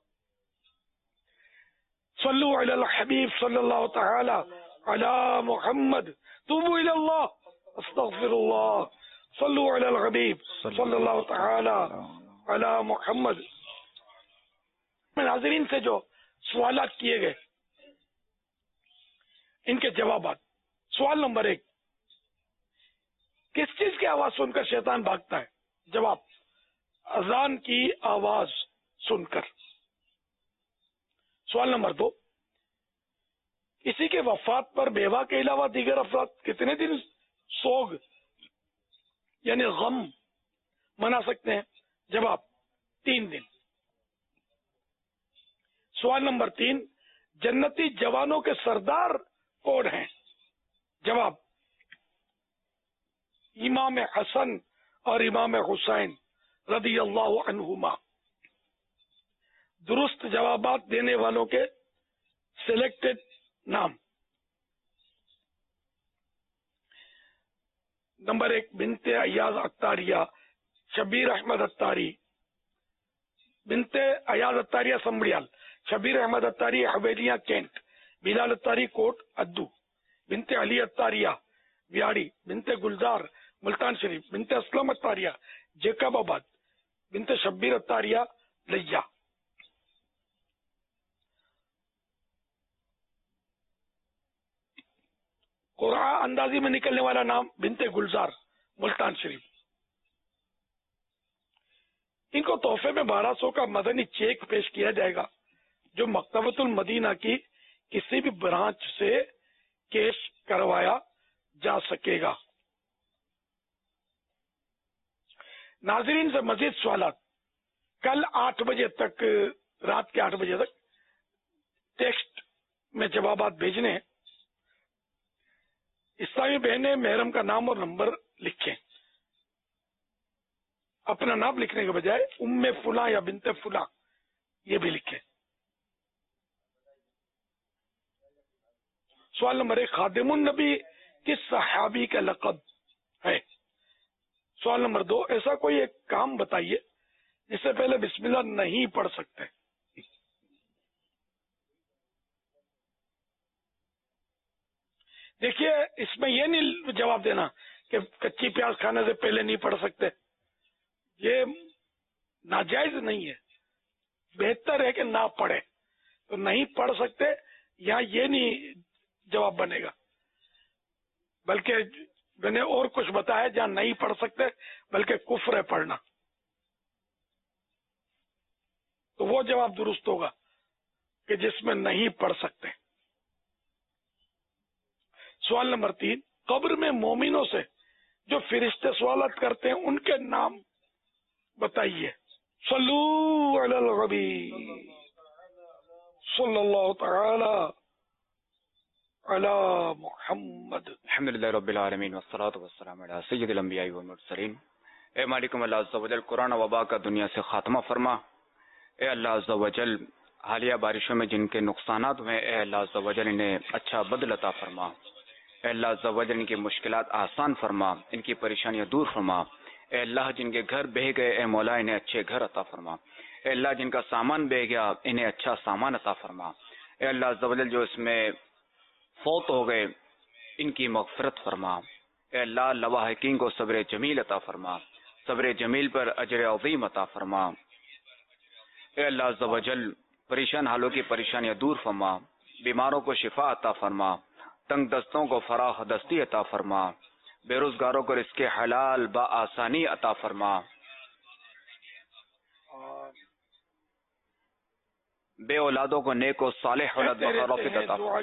सल्लु अलल हबीब सल्लल्लाहु तआला अला मुहम्मद तुबू इलल्लाह अस्तगफिरुल्लाह सल्लु अलल हबीब सल्लल्लाहु तआला अला मुहम्मद। नाज़रीन से जो सवालात किए गए इनके जवाबात। सवाल नंबर 1, किस चीज की आवाज सुनकर शैतान भागता है? जवाब, अजान की आवाज सुनकर। सवाल नंबर 2, किसी के वफात पर बेवा के अलावा दीगर अफराद कितने दिन सोग यानी गम मना सकते हैं? जवाब, 3 दिन। सवाल नंबर 3, जन्नती जवानों के सरदार कौन हैं? जवाब, इमाम हसन और इमाम हुसैन रदी अल्लाह अन्हुमा। दुरुस्त जवाबात देने वालों के सिलेक्टेड नाम। नंबर 1, बिनते अयाज अत्तारिया शबीर अहमद अत्तारी। बिनते अयाज अत्तारिया संबड़ियाल, शबीर अहमद अत्तारी हवेलिया कैंट, बिलाल अत्तारी कोट अद्दू, बिनते अली अत्तारिया व्याड़ी, बिनते गुलजार मुल्तान शरीफ, बिनते असलम अत्तारिया जेकबाबाद, बिनते शब्बीर अत्तारिया लिया। قرآن اندازی میں نکلنے والا نام بنت گلزار ملتان شریف. ان کو تحفے میں 1200 کا مدنی چیک پیش کیا جائے گا جو مکتبۃ المدینہ کی کسی بھی برانچ سے کیش کروایا جا سکے گا. ناظرین سے مزید سوالات کل 8 بجے تک، رات کے 8 بجے تک ٹیکسٹ میں جوابات بھیجنے ہیں. اسلامی بہنیں محرم کا نام اور نمبر لکھیں. اپنا نام لکھنے کے بجائے ام فلاں یا بنت فلاں یہ بھی لکھیں. سوال نمبر 1، خادم النبی کس صحابی کا لقب ہے؟ سوال نمبر 2، ایسا کوئی ایک کام بتائیے جس سے پہلے بسم اللہ نہیں پڑھ سکتے. دیکھیے اس میں یہ نہیں جواب دینا کہ کچی پیاز کھانے سے پہلے نہیں پڑھ سکتے، یہ ناجائز نہیں ہے. بہتر ہے کہ نہ پڑھے. تو نہیں پڑھ سکتے یہاں یہ نہیں جواب بنے گا، بلکہ میں نے اور کچھ بتایا جہاں نہیں پڑھ سکتے بلکہ کفر ہے پڑھنا، تو وہ جواب درست ہوگا کہ جس میں نہیں پڑھ سکتے. سوال نمبر 3، قبر میں مومنوں سے جو فرشتے سوالات کرتے ہیں ان کے نام بتائیے. صلو علی النبی صلی اللہ تعالی علی محمد. الحمدللہ رب العالمین والصلاة والسلام علی سید الانبیاء والمرسلین. اے مالک اللہ عز و جل، قرآن وبا کا دنیا سے خاتمہ فرما. اے اللہ عز و جل، حالیہ بارشوں میں جن کے نقصانات ہوئے اے اللہ عز و جل انہیں اچھا بدل عطا فرما. اے اللہ عز و جل ان کی مشکلات آسان فرما، ان کی پریشانیاں دور فرما. اے اللہ جن کے گھر بہہ گئے اے مولا انہیں اچھے گھر عطا فرما. اے اللہ جن کا سامان بہہ گیا انہیں اچھا سامان عطا فرما. اے اللہ عز و جل جو اس میں فوت ہو گئے ان کی مغفرت فرما. اے اللہ لواحقین کو صبر جمیل عطا فرما، صبر جمیل پر اجر عظیم عطا فرما. اے اللہ عز و جل پریشان حالوں کی پریشانیاں دور فرما، بیماروں کو شفا عطا فرما، تنگ دستوں کو فراخ دستی عطا فرما، بے روزگاروں کو رزق حلال بآسانی عطا فرما، بے اولادوں کو نیک و صالح اولاد بخارفت عطا فرما.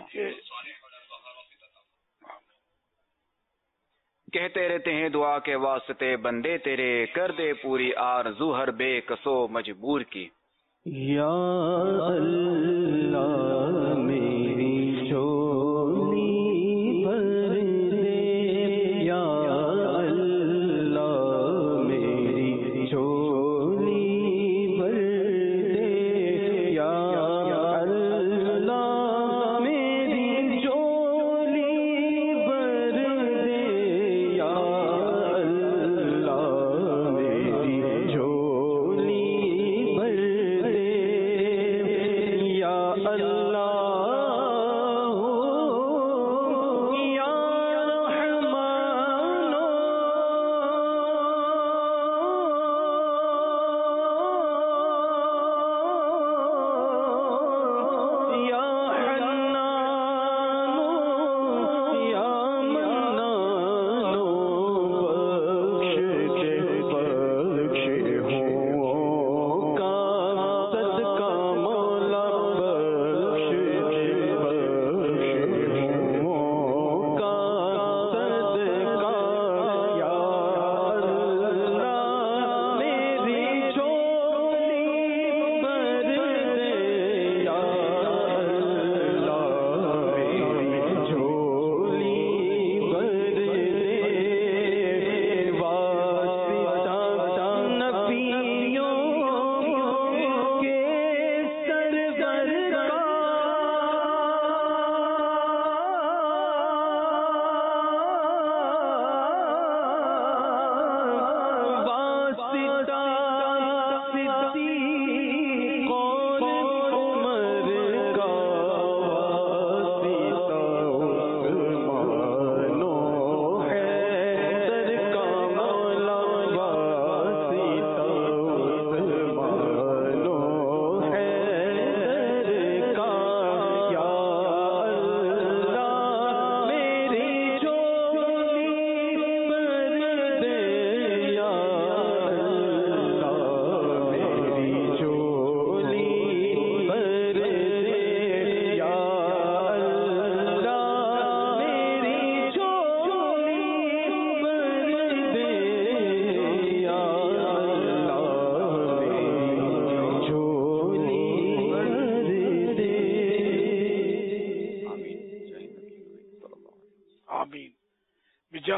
کہتے رہتے ہیں دعا کے واسطے بندے تیرے، کر دے پوری آرزو ہر بے کسو مجبور کی. یا اللہ میری چولی بھر دے، یا اللہ میری چولی بھر دے، یا اللہ میری چولی بھر دے، یا اللہ میری چولی بھر دے، یا اللہ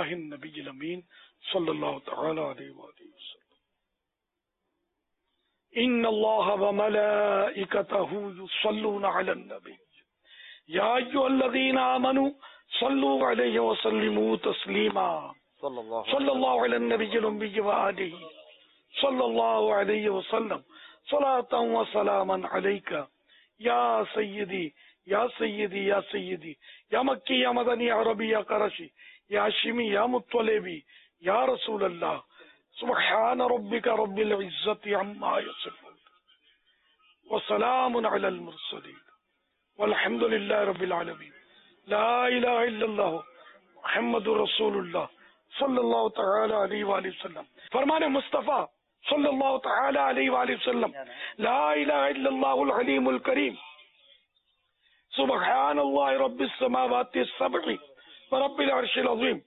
اللہ النبی الامین صلی اللہ تعالی علیہ وآلہ وسلم. ان اللہ وملائکتہ یصلون علی النبی یا ایھا الذین آمنوا صلوا علیہ وسلموا تسلیما صلی اللہ علی النبی الامی وآلہ صلی اللہ علیہ وسلم صلاۃ و سلاما علیک یا سیدی یا سیدی یا سیدی یا مکی یا مدنی یا عربی یا قرشی یا ہاشمی یا مطلبی یا رسول اللہ. سبحان ربک رب العزت عما یصفون وسلام علی المرسلین والحمد للہ رب العالمین. لا الہ الا اللہ محمد رسول اللہ صلی اللہ تعالی علیہ وآلہ وسلم. فرمان مصطفیٰ صلی اللہ تعالی علیہ وآلہ وسلم. لا الہ الا اللہ العلیم الکریم سبحان اللہ رب السماوات السبع ورب العرش العظیم.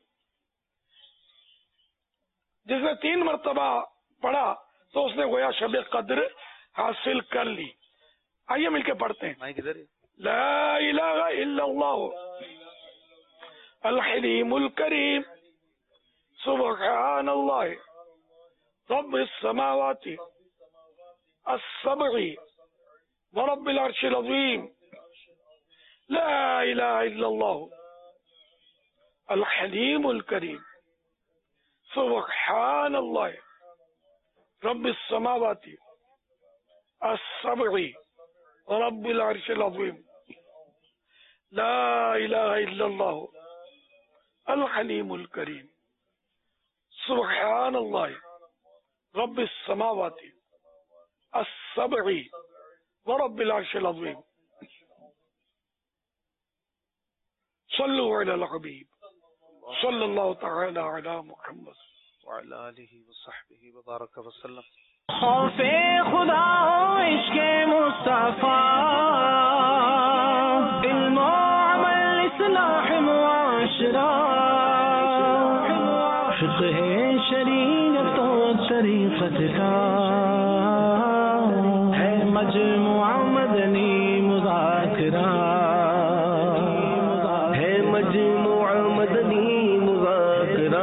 جس نے 3 مرتبہ پڑھا تو اس نے گویا شب قدر حاصل کر لی. آئیے مل کے پڑھتے ہیں. لا الہ الا اللہ الحلیم الکریم سبحان اللہ رب السماوات السبع ورب العرش العظیم. لا الہ الا اللہ الحلیم الکریم سبحان اللہ رب السماوات السبع ورب العرش العظیم. لا الہ الا اللہ الحلیم الکریم سبحان اللہ رب السماوات السبع ورب العرش العظیم. صلو علی الحبیب صلی اللہ تعالی علی محمد وعلی آلہ وصحبہ وبارک وسلم. خوف خدا ہو عشق مصطفیٰ علم و عمل اصلاح معاشرہ فقہ شریعت و طریقت کا ہے مجموعہ مدنی مذاکرہ ہے مجموعہ مدنی مذاکرہ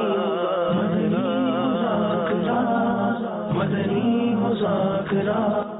مدنی مذاکرہ.